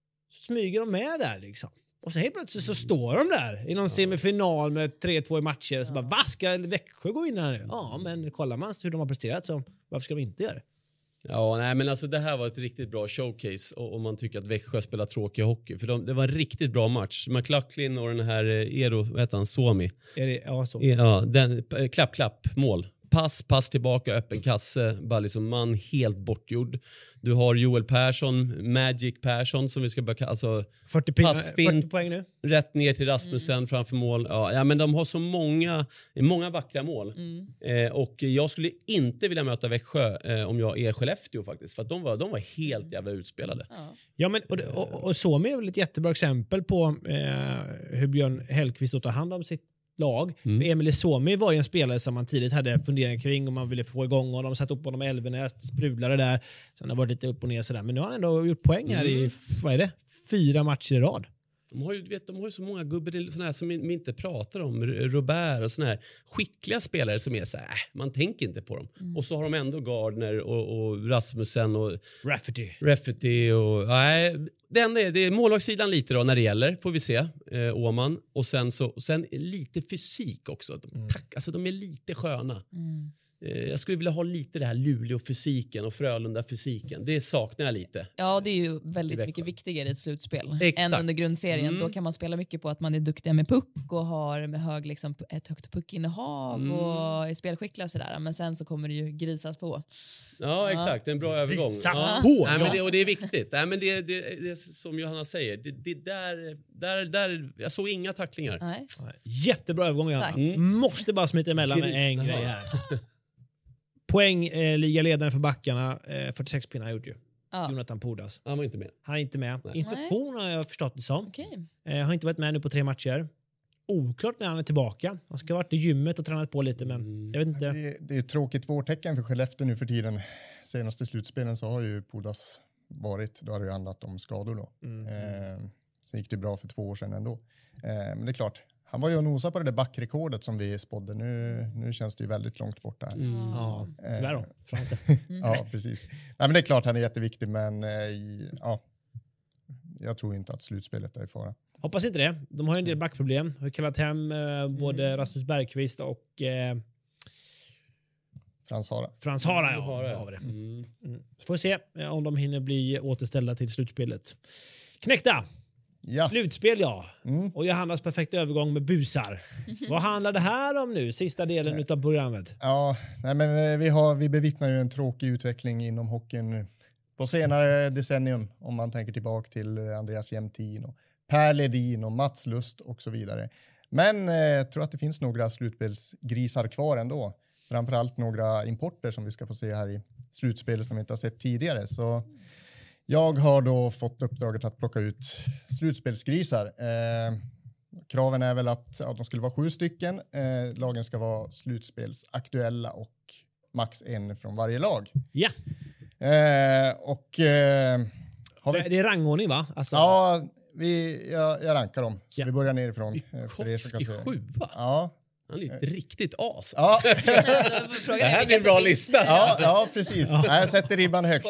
smyger de med där liksom. Och så helt plötsligt så står de där i någon semifinal med tre två i matcher. Och så bara, vad ska Växjö gå in här nu? Ja, men kollar man hur de har presterat så varför ska vi inte göra det? Ja, nej, men alltså det här var ett riktigt bra showcase och, och man tycker att Växjö spelar tråkig hockey. För de, det var en riktigt bra match. McLaughlin och den här eh, Eero, vad heter han, Suomi. Är det ja, så? Ja, den, eh, klapp, klapp, mål. Pass, pass tillbaka, öppen kasse. Bara liksom man helt bortgjord. Du har Joel Persson, Magic Persson som vi ska börja kalla, alltså fyrtio, pin, Passfint. fyrtio poäng nu. rätt ner till Rasmussen Mm. framför mål. Ja, ja, men de har så många, många vackra mål. Mm. Eh, och jag skulle inte vilja möta Växjö eh, om jag är Skellefteå faktiskt. För att de var, de var helt jävla utspelade. Ja. Ja, men och, och, och Suomi är väl ett jättebra exempel på eh, hur Björn Hellkvist tar hand om sitt lag. Mm. För Emil Suomi var ju en spelare som man tidigt hade funderingar kring och man ville få igång och de satt upp honom i Elvenäs, sprudlade där. Sen har det varit lite upp och ner sådär. Men nu har han ändå gjort poäng här Mm. i, vad är det? Fyra matcher i rad. De har ju, vet, de har ju så många gubbar såna här som vi, vi inte pratar om. R- Robert och såna här skickliga spelare som är så här, äh, man tänker inte på dem. Mm. Och så har de ändå Gardner och, och Rasmussen och Rafferty. Rafferty och nej, det enda är, det är målvaktssidan lite då när det gäller, får vi se, eh, Åman. Och sen, så, och sen lite fysik också. De, Mm. tack, alltså de är lite sköna. Mm. Eh, jag skulle vilja ha lite det här Luleå-fysiken och Frölunda-fysiken. Det saknar jag lite. Ja, det är ju I väldigt Växjö. mycket viktigare i ett slutspel Exakt. än under grundserien. Mm. Då kan man spela mycket på att man är duktiga med puck och har med hög, liksom, ett högt puckinnehav Mm. och är spelskickliga och sådär. Men sen så kommer det ju grisas på. Ja, exakt. En bra övergång. Visas Ja. på, Nej, men ja. det, och det är viktigt. Nej, men det, det, det är som Johanna säger. Det, det där, där, där, jag såg inga tacklingar. Nej. Jättebra övergång, Johanna. Tack. Mm. Måste bara smita emellan med en Jaha. grej här. Poäng, eh, ligaledaren för backarna. Eh, fyrtiosex pinnar har gjort ju. Ja. Jonathan Pudas. Han var inte med. Han är inte med. Nej. Infektion har jag förstått det som. Okej. Eh, har inte varit med nu på tre matcher. Oklart när han är tillbaka. Han ska ha varit i gymmet och tränat på lite, men Mm. jag vet inte. Det, det är ett tråkigt vårtecken för Skellefteå nu för tiden. Senaste slutspelen så har ju Pudas varit, då har det ju handlat om skador då. Mm. Eh, sen gick det bra för två år sedan ändå. Eh, men det är klart, han var ju och nosade på det där backrekordet som vi spådde. Nu, nu känns det ju väldigt långt borta här. Mm. Ja, tyvärr då. Frans det. Mm. Ja, precis. Nej, men det är klart han är jätteviktig, men eh, i- ja, jag tror inte att slutspelet är i fara. Hoppas inte det. De har ju en del backproblem. Har ju kallat hem eh, både Mm. Rasmus Bergqvist och eh, Frans Hara. Frans Hara. Du Ja, har det. har vi det. Mm. Mm. Får se eh, om de hinner bli återställda till slutspelet. Knäckta! Ja. Slutspel, ja. Mm. Och Johannas perfekta övergång med busar. Vad handlar det här om nu? Sista delen utav programmet. Ja, nej, men eh, vi, har, vi bevittnar ju en tråkig utveckling inom hockeyn på senare decennium, om man tänker tillbaka till eh, Andreas Jämtin och Per Ledin och Mats Lust och så vidare. Men eh, jag tror att det finns några slutspelsgrisar kvar ändå. framförallt några importer som vi ska få se här i slutspelet som vi inte har sett tidigare. Så jag har då fått uppdraget att plocka ut slutspelsgrisar. Eh, kraven är väl att ja, de skulle vara sju stycken. Eh, lagen ska vara slutspelsaktuella och max en från varje lag. Ja. Eh, och... Eh, har vi... Det är rangordning va? Alltså... Ja, vi, jag, jag rankar dem. Så ja. vi börjar nerifrån. Bukowski sjua. Ja. Han är ett riktigt as. Ja. Det här blir en bra lista. Ja, ja precis. Ja. Jag sätter ribban högt.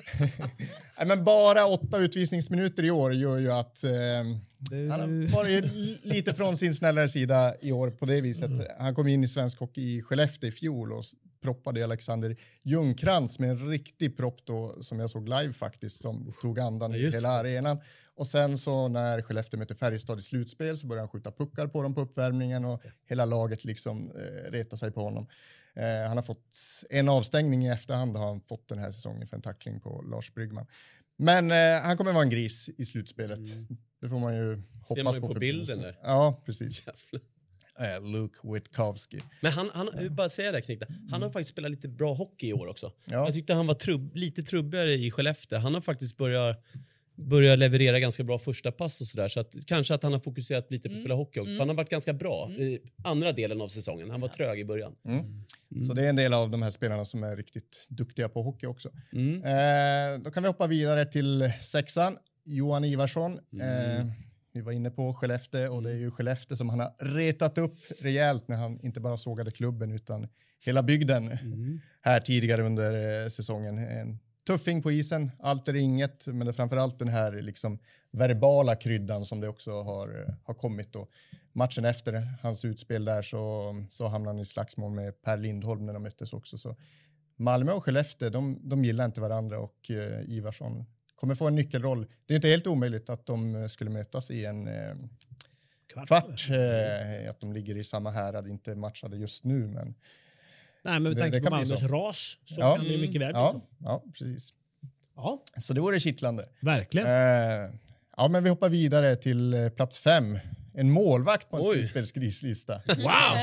Nej, men bara åtta utvisningsminuter i år gör ju att eh, han har varit lite från sin snällare sida i år på det viset. Mm. Han kom in i svensk hockey i Skellefteå i fjol och proppade Alexander Ljungkrantz med en riktig propp då, som jag såg live faktiskt, som tog andan ja, i hela arenan. Och sen så när Skellefteå mötte Färjestad i slutspel så började han skjuta puckar på dem på uppvärmningen och hela laget liksom eh, retar sig på honom. Eh, han har fått en avstängning i efterhand, har han fått den här säsongen för en tackling på Lars Bryggman. Men eh, han kommer vara en gris i slutspelet. Mm. Det får man ju hoppas man ju på. på bilden där. Ja, precis. Uh, Luke Witkowski. Men han, han ja. bara säga det Knikta, han har faktiskt spelat lite bra hockey i år också. Ja. Jag tyckte han var trubb, lite trubbigare i Skellefteå. Han har faktiskt börjat börjar leverera ganska bra första pass och sådär. Så att, kanske att han har fokuserat lite på att mm. spela hockey också. Mm. Han har varit ganska bra mm. i andra delen av säsongen. Han var trög i början. Mm. Mm. Så det är en del av de här spelarna som är riktigt duktiga på hockey också. Mm. Eh, då kan vi hoppa vidare till sexan. Johan Ivarsson. Mm. Eh, vi var inne på Skellefteå och det är ju Skellefteå som han har retat upp rejält när han inte bara sågade klubben utan hela bygden mm. här tidigare under eh, säsongen. En tuffing på isen, allt eller inget, men det är framförallt den här liksom verbala kryddan som det också har, har kommit då. Matchen efter hans utspel där så, så hamnade han i slagsmål med Per Lindholm när de möttes också. Så Malmö och Skellefteå, de, de gillar inte varandra och eh, Ivarsson kommer få en nyckelroll. Det är inte helt omöjligt att de skulle mötas i en eh, kvart, kvart eh, att de ligger i samma härad, inte matchade just nu, men nej, men med tanke på Malmös ras så ja. kan det mycket väl bli ja. så. Ja, precis. Ja. Så det vore kittlande. Verkligen. Eh, ja, men vi hoppar vidare till eh, plats fem. En målvakt på en slutspelsgrislista. Wow!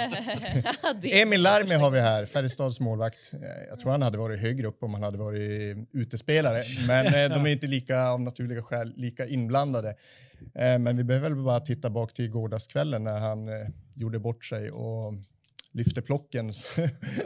Emil Larmi har vi här, Färjestads målvakt. Jag tror han hade varit högre upp om han hade varit utespelare. Men eh, de är inte lika, av naturliga skäl, lika inblandade. Eh, men vi behöver väl bara titta bak till gårdagskvällen när han eh, gjorde bort sig och lyfte plocken så,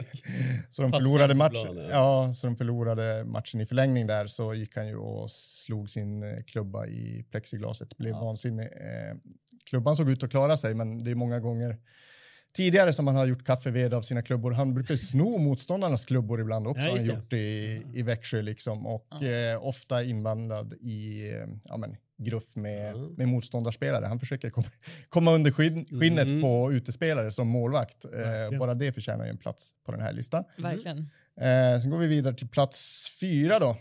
så de förlorade matchen. Ja, så de förlorade matchen i förlängning där, så gick han ju och slog sin klubba i plexiglaset. Blev ja. vansinnig. Eh, klubban såg ut att klara sig, men det är många gånger tidigare som han har gjort kaffeved av sina klubbor. Han brukar sno motståndarnas klubbor ibland också. Ja, han har gjort det i, i Växjö liksom. Och ja. eh, ofta inblandad i ja, men, gruff med, mm. med motståndarspelare. Han försöker kom, komma under skinn, skinnet mm. på utespelare som målvakt. Eh, bara det förtjänar ju en plats på den här listan. Verkligen. Eh, sen går vi vidare till plats fyra då.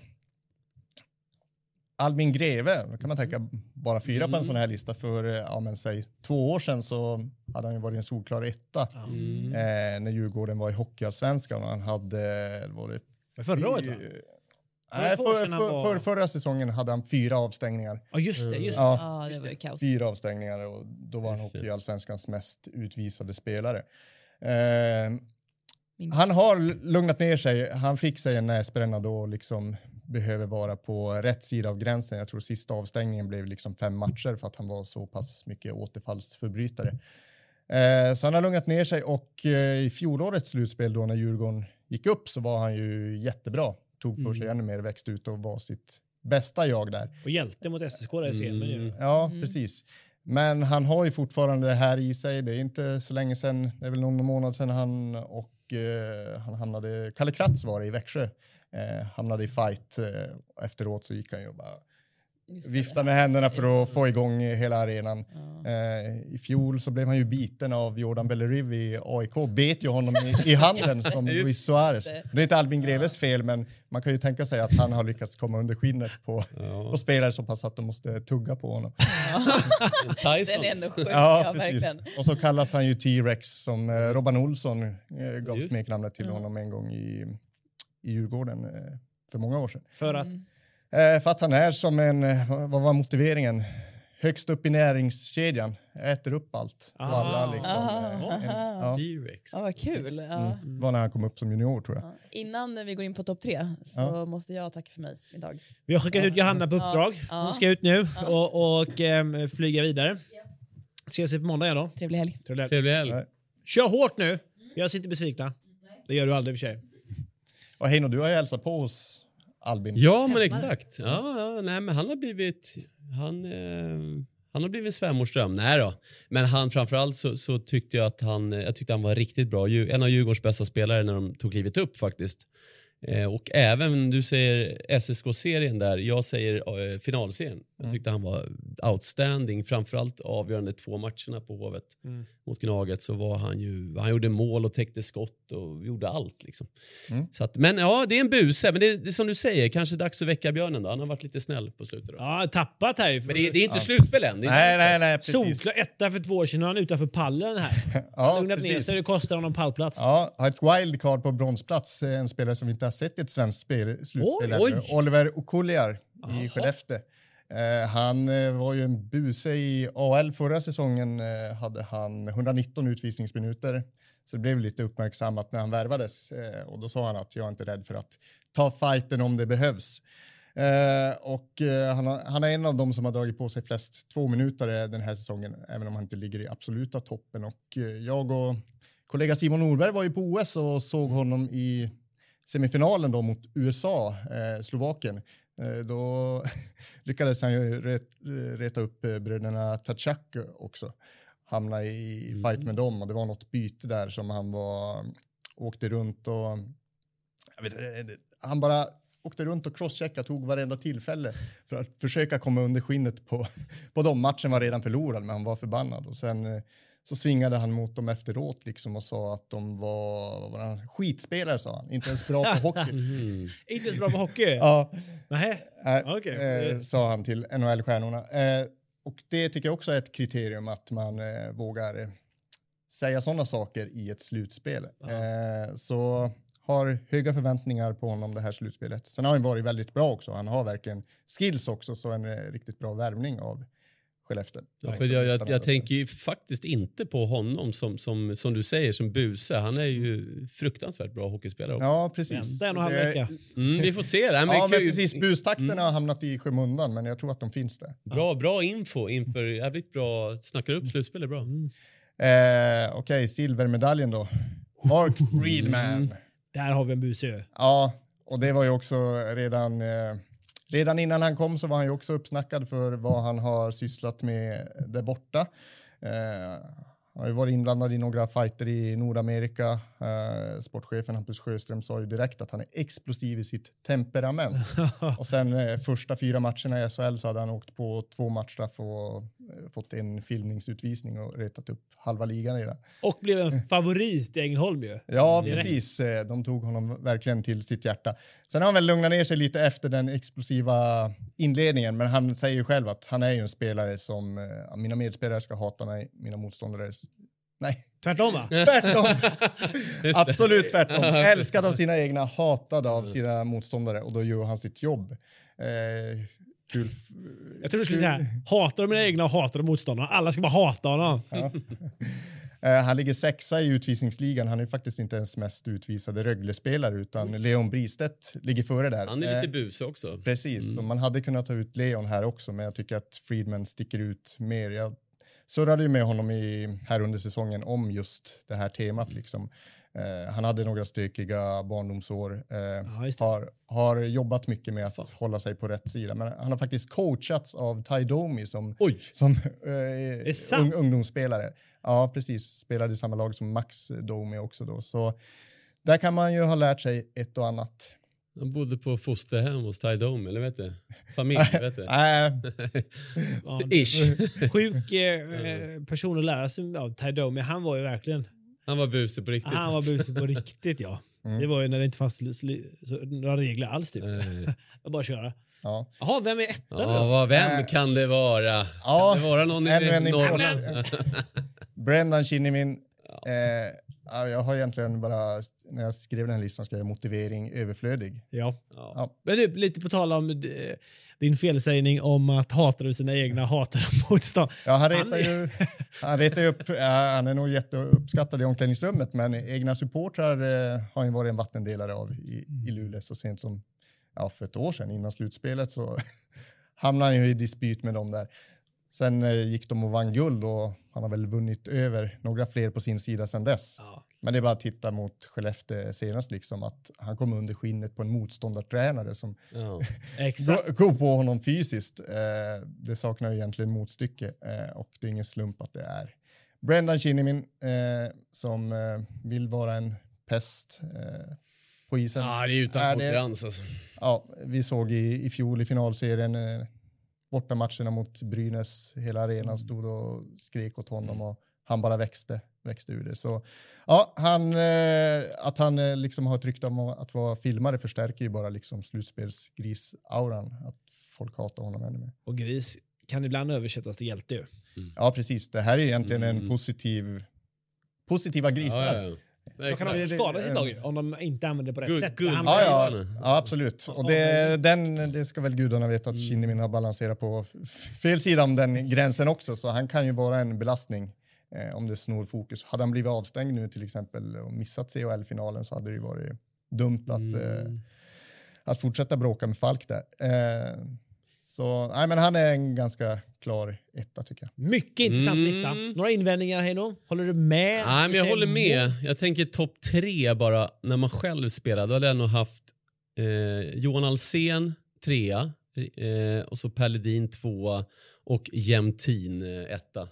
Albin Greve, då kan man tänka bara fyra mm. på en sån här lista. För ja, men, säg, två år sedan så hade han ju varit en solklar etta. Mm. Eh, när Djurgården var i Hockeyallsvenskan och han hade... Var det förra året va? Nej, för, för, för, för förra säsongen hade han fyra avstängningar. Ja, just det. Just det. Ja, ja, det var ju kaos. Fyra avstängningar och då var han Hockeyallsvenskans mest utvisade spelare. Eh, han har lugnat ner sig. Han fick sig en näsbränna då liksom behöver vara på rätt sida av gränsen. Jag tror sista avstängningen blev liksom fem matcher för att han var så pass mycket återfallsförbrytare. Eh, så han har lugnat ner sig och eh, i fjolårets slutspel då när Djurgården gick upp så var han ju jättebra. Tog för sig mm. ännu mer, växt ut och var sitt bästa jag där. Och hjälte mot S S K där i serien ju. Ja, mm. precis. Men han har ju fortfarande det här i sig. Det är inte så länge sedan, det är väl någon månad sedan han och eh, han hamnade, Kalle Kratz var det i Växjö. Eh, hamnade i fight. Eh, efteråt så gick han ju bara vifta med händerna för att få igång hela arenan. Ja. Eh, I fjol så blev han ju biten av Jordan Bellerive i A I K. Bet ju honom i, i handen som Luis Suarez. Det. det är inte Albin Greves ja. fel, men man kan ju tänka sig att han har lyckats komma under skinnet på, ja. på spelare så pass att de måste tugga på honom. Ja. Den är ändå sjuk. Ja, ja, precis. Och så kallas han ju T-Rex som eh, Robban Olsson eh, gav smeknamnet till mm. honom en gång i, i Djurgården eh, för många år sedan. För att? Mm. För att han är som en, vad var motiveringen? högst upp i näringskedjan. Äter upp allt. Ah. Alla liksom. Ah. En, ja. T-Rex. Ja, vad kul. Ja. Mm. Var när han kom upp som junior tror jag. Ja. Innan vi går in på topp tre så Ja. måste jag tacka för mig idag. Vi har skickat ut Johanna på Ja. uppdrag. Ja. Hon ska ut nu Ja. och, och äm, flyga vidare. Ses vi på måndag igen då. Trevlig helg. Trevligt. Trevlig helg. Nej. Kör hårt nu. Jag sitter besvikna. Det gör du aldrig i och för sig. Och Heino, du har ju hälsat på hos Albin. Ja, men exakt. Ja, ja, nej, men han har blivit han, eh, han har blivit en svärmorsdröm. Nej då. Men han framförallt så, så tyckte jag att han jag tyckte han var riktigt bra. Ju, en av Djurgårdens bästa spelare när de tog livet upp faktiskt. Eh, och även du säger S S K-serien där, jag säger eh, finalserien. Jag tyckte han var outstanding, framförallt avgörande två matcherna på Hovet Mm. mot Gnaget, så var han ju, han gjorde mål och täckte skott och gjorde allt liksom. Mm. Så att, men ja, det är en buse, men det, det är som du säger, kanske dags att väcka björnen då. Han har varit lite snäll på slutet då. Ja, tappat här. Men det, det är inte Ja. slutspel än. Det är Nej, inte nej, nej, precis. Solklar etta för två år sedan och han är utanför pallen här. Han Ja, har lugnat ner precis. sig, det kostar honom pallplats. Ja, har ett wildcard på bronsplats. En spelare som vi inte har sett i ett svenskt spel, slutspel Oj, ännu. oj. Oliver Okuljar Jaha. i Skellefteå. Eh, han eh, var ju en buse i A L förra säsongen. Eh, hade han etthundranitton utvisningsminuter. Så det blev lite uppmärksammat när han värvades. Eh, och då sa han att jag är inte rädd för att ta fighten om det behövs. Eh, och eh, han, har, han är en av dem som har dragit på sig flest två minuter den här säsongen. Även om han inte ligger i absoluta toppen. Och eh, jag och kollega Simon Norberg var ju på O S och såg honom i semifinalen då mot U S A, eh, Slovakien. Eh, då lyckades han ju ret, reta upp eh, bröderna Tachak också. Hamna i Mm. fight med dem och det var något byte där som han var, åkte runt och jag vet, inte, han bara åkte runt och crosscheckade, tog varenda tillfälle för att försöka komma under skinnet på, på de matchen var redan förlorad, men han var förbannad. Och sen eh, så svingade han mot dem efteråt liksom och sa att de var, vad var han? Skitspelare, sa han. Inte ens bra på hockey. Mhm. Inte så bra på hockey? Ja, Nej. äh, Okej. eh, sa han till N H L-stjärnorna. Eh, och det tycker jag också är ett kriterium att man eh, vågar eh, säga sådana saker i ett slutspel. Eh, så har höga förväntningar på honom det här slutspelet. Sen har han varit väldigt bra också. Han har verkligen skills också, så en eh, riktigt bra värvning av Skellefteå. Ja, för jag, jag, jag tänker ju faktiskt inte på honom som, som, som du säger, som buse. Han är ju fruktansvärt bra hockeyspelare också. Ja, precis. Vänta en och en halv Det- vecka. Mm, vi får se. Det här med Ja, men kul- precis. Bustakterna Mm. har hamnat i skymundan, men jag tror att de finns där. Bra, bra info inför jävligt bra. Snackar upp slutspel är bra. Mm. Eh, Okej, okay, silvermedaljen då. Mark Friedman. Mm. Där har vi en buse ju. Ja, och det var ju också redan... Eh, redan innan han kom så var han ju också uppsnackad för vad han har sysslat med där borta. Eh, han har ju varit inblandad i några fighter i Nordamerika. Eh, sportchefen Hampus Sjöström sa ju direkt att han är explosiv i sitt temperament. Och sen eh, första fyra matcherna i S H L så hade han åkt på två matchstraff och eh, fått en filmningsutvisning och retat upp halva ligan i det. Och blev en favorit i Ängelholm ju. Ja, Direkt. precis. Eh, De tog honom verkligen till sitt hjärta. Sen har han väl lugnat ner sig lite efter den explosiva inledningen, men han säger ju själv att han är ju en spelare som eh, mina medspelare ska hata mig, mina motståndare... s- Nej, Tvärtom va? tvärtom. Just det. Absolut tvärtom. Älskad av sina egna, hatad av sina motståndare, och då gör han sitt jobb. Eh, kul. Jag tror du skulle säga, hatar de mina egna och hatar de motståndarna. Alla ska bara hata honom. Ja. Eh, han ligger sexa i utvisningsligan. Han är faktiskt inte ens mest utvisade Rögle-spelare, utan Leon Bristedt ligger före där. Han är lite Eh, buse också. Precis, Mm. så man hade kunnat ta ut Leon här också, men jag tycker att Friedman sticker ut mer. Jag surrade ju med honom i, här under säsongen om just det här temat. Liksom. Eh, han hade några stökiga barndomsår. Eh, Ja, just det. har, har jobbat mycket med att hålla sig på rätt sida. Men han har faktiskt coachats av Ty Domi som, Oj! som det eh, sant? ung, ungdomsspelare. Ja, precis. Spelade i samma lag som Max Domi också då. Så där kan man ju ha lärt sig ett och annat. Han bodde på fosterhem hos Ty Dome, eller vet du? Familj, vet du? Nej, Ja, Ish. Sjuk eh, person att lära sig av Ty Domi. Han var ju verkligen... Han var buse på riktigt. Han var buse på riktigt, ja. Mm. Det var ju när det inte fanns li- li- så, några regler alls typ. Eh, Jag bara köra. ja. Jaha, vem är etta Ja, då? vad, vem Äh, kan det vara? Ja, kan det vara någon ännu en i imponerande. Norrland? Brendan Kinnimin, Ja. Eh, jag har egentligen bara, när jag skrev den här listan, skrev jag motivering överflödig. Ja. Ja. ja. Men du, lite på tal om d- din felsägning om att hatar du sina egna hatar motstånd. Ja, han retar ju, han retar ju upp, ja, han är nog jätteuppskattad i omklädningsrummet, men egna supportrar eh, har ju varit en vattendelare av i, i Luleå så sent som ja, för ett år sedan innan slutspelet så hamnade han ju i dispyt med dem där. Sen eh, gick de och vann guld och han har väl vunnit över några fler på sin sida sedan dess. Ja. Men det är bara att titta mot Skellefteå senast liksom att han kom under skinnet på en motståndartränare som ja. går, går på honom fysiskt. Eh, det saknar ju egentligen motstycke eh, och det är ingen slump att det är Brendan Kinnimin eh, som eh, vill vara en pest eh, på isen. Ja, det är utan är konkurrens det, alltså. Ja, vi såg i, i fjol i finalserien eh, borta matcherna mot Brynäs, hela arenan stod och skrek åt honom och han bara växte, växte ur det. Så ja, han, eh, att han eh, liksom har tryckt om att vara filmare förstärker ju bara liksom slutspelsgris-auran. Att folk hatar honom ännu mer. Och gris kan ibland översättas till hjälte ju. Mm. Ja, precis. Det här är egentligen mm. en positiv, positiva grisar. Ja, ja, ja. De kan också skada sitt lag om de inte använder det på rätt good, sätt. Good. Ja, ja, ja, absolut. Och det, den, det ska väl gudarna veta att Kinnimin har balanserat på fel sida om den gränsen också. Så han kan ju vara en belastning eh, om det snor fokus. Hade han blivit avstängd nu till exempel och missat C H L-finalen så hade det ju varit dumt att, mm. eh, att fortsätta bråka med Falk där. Eh, så nej, men han är en ganska klar etta tycker jag. Mycket intressant mm. lista. Några invändningar Heino? Håller du med? Nej, men jag håller med. Jag tänker topp tre bara när man själv spelar. Då hade jag nog haft eh, Johan Alsen trea eh, och så Pelledin tvåa och Jämtin eh, etta.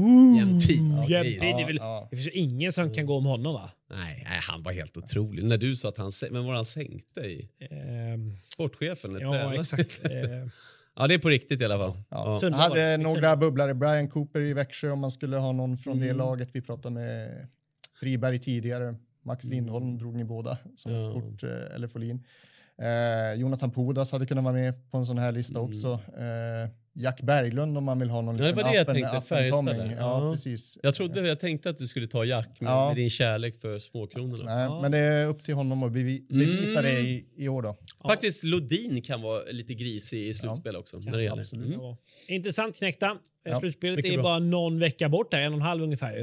Jämtin. Ja, Jämtin. Det är väl ja. Det finns ingen som kan gå om honom va? Nej, nej, han var helt otrolig. När du sa att han, men var han sänkte i? Um, Sportchefen. Ja, tränare. Exakt. Ja, det är på riktigt i alla fall. Ja. Ja. Jag hade några bubblare. Brian Cooper i Växjö om man skulle ha någon från mm. det laget. Vi pratade med Friberg tidigare. Max Lindholm mm. drog ni båda som ja. Sport eller Folin. Eh, Jonathan Pudas hade kunnat vara med på en sån här lista mm. också. Eh, Jack Berglund om man vill ha någon liten liten appen, jag tänkte, appen ja, ja, precis. Jag trodde, jag tänkte att du skulle ta Jack med, ja. med din kärlek för småkronorna. Nej, ja. Men det är upp till honom att bevi- bevisa mm. det i, i år då. Ja. Faktiskt Lodin kan vara lite grisig i slutspel ja. också. När det gäller. Mm. Intressant knäckta. Ja. Slutspelet är bra. Bara någon vecka bort där, en och en halv ungefär.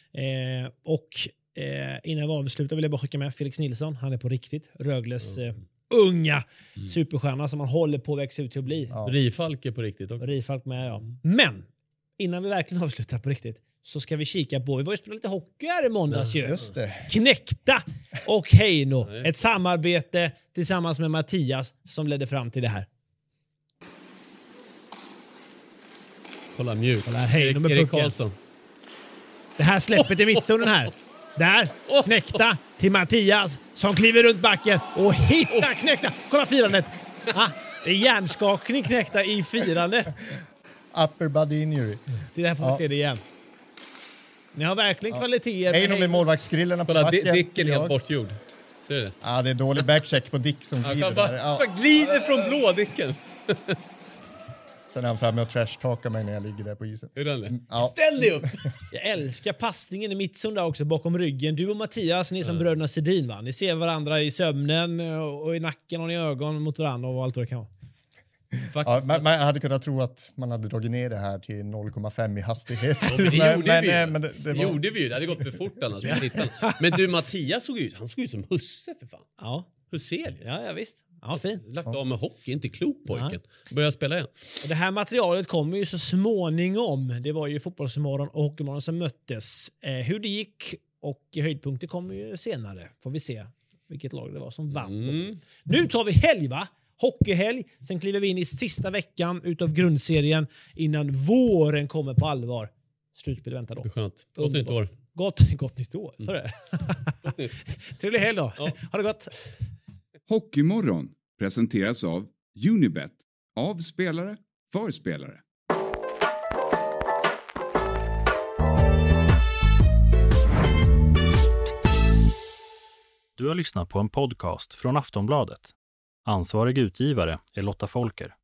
Mm. Eh, och eh, innan vi avslutar vill jag bara skicka med Felix Nilsson. Han är på riktigt. Rögles mm. eh, unga mm. superstjärna som man håller på att växa ut till att bli. Ja. Rifalk är på riktigt också. Rifalk med, ja. Men innan vi verkligen avslutar på riktigt så ska vi kika på, vi var ju spela lite hockey här i måndags ju. Just det. Knäckta och Heino. Nej. Ett samarbete tillsammans med Mattias som ledde fram till det här. Kolla mjuk. Kolla här, Heino med Erik Karlsson. Det här släppet i mittzonen här. Där, knäckta till Mattias som kliver runt backen och hittar knäckta. Kolla firandet. Ah, det är hjärnskakning knäckta i firandet. Upper body injury. Det där får vi ja. se det igen. Ni har verkligen ja. kvaliteter. Hej med, med målvaktsgrillarna på backen. Kolla, Dicken är helt bortgjord. Ser du det? Ja, det är dålig backcheck på Dick som glider. Ja, bara, ja. bara glider från blå Dicken. Sen är han framme och trash-talkar mig när jag ligger där på isen. Är det? Ja. Ställ dig upp! Jag älskar passningen i mittzon där också bakom ryggen. Du och Mattias, ni är som mm. bröderna Sedin va? Ni ser varandra i sömnen och i nacken och i ögon mot varandra och allt vad det kan vara. Ja, man, man hade kunnat tro att man hade dragit ner det här till noll komma fem i hastighet. Ja, men det gjorde men, vi ju. Men det, det, det var... gjorde vi ju. Det hade gått för fort annars. Men du, Mattias såg ut, han såg ut som husse för fan. Ja. Husselis. Ja, ja visst. Ja, fin. Lagt av med hockey, inte klok pojken. Börjar spela igen. Och det här materialet kommer ju så småningom. Det var ju Fotbollsmorgon och Hockeymorgon som möttes. Eh, hur det gick och höjdpunkter kommer ju senare. Får vi se vilket lag det var som vann. Mm. Nu tar vi helg va? Hockeyhelg. Sen kliver vi in i sista veckan utav grundserien innan våren kommer på allvar. Slutspel väntar då. Det är skönt. Gott nytt år. Gott, gott nytt år. Så är det. Trevlig helg då. Ja. Ha det gott. Hockeymorgon presenteras av Unibet. Av spelare, för spelare. Du har lyssnat på en podcast från Aftonbladet. Ansvarig utgivare är Lotta Folker.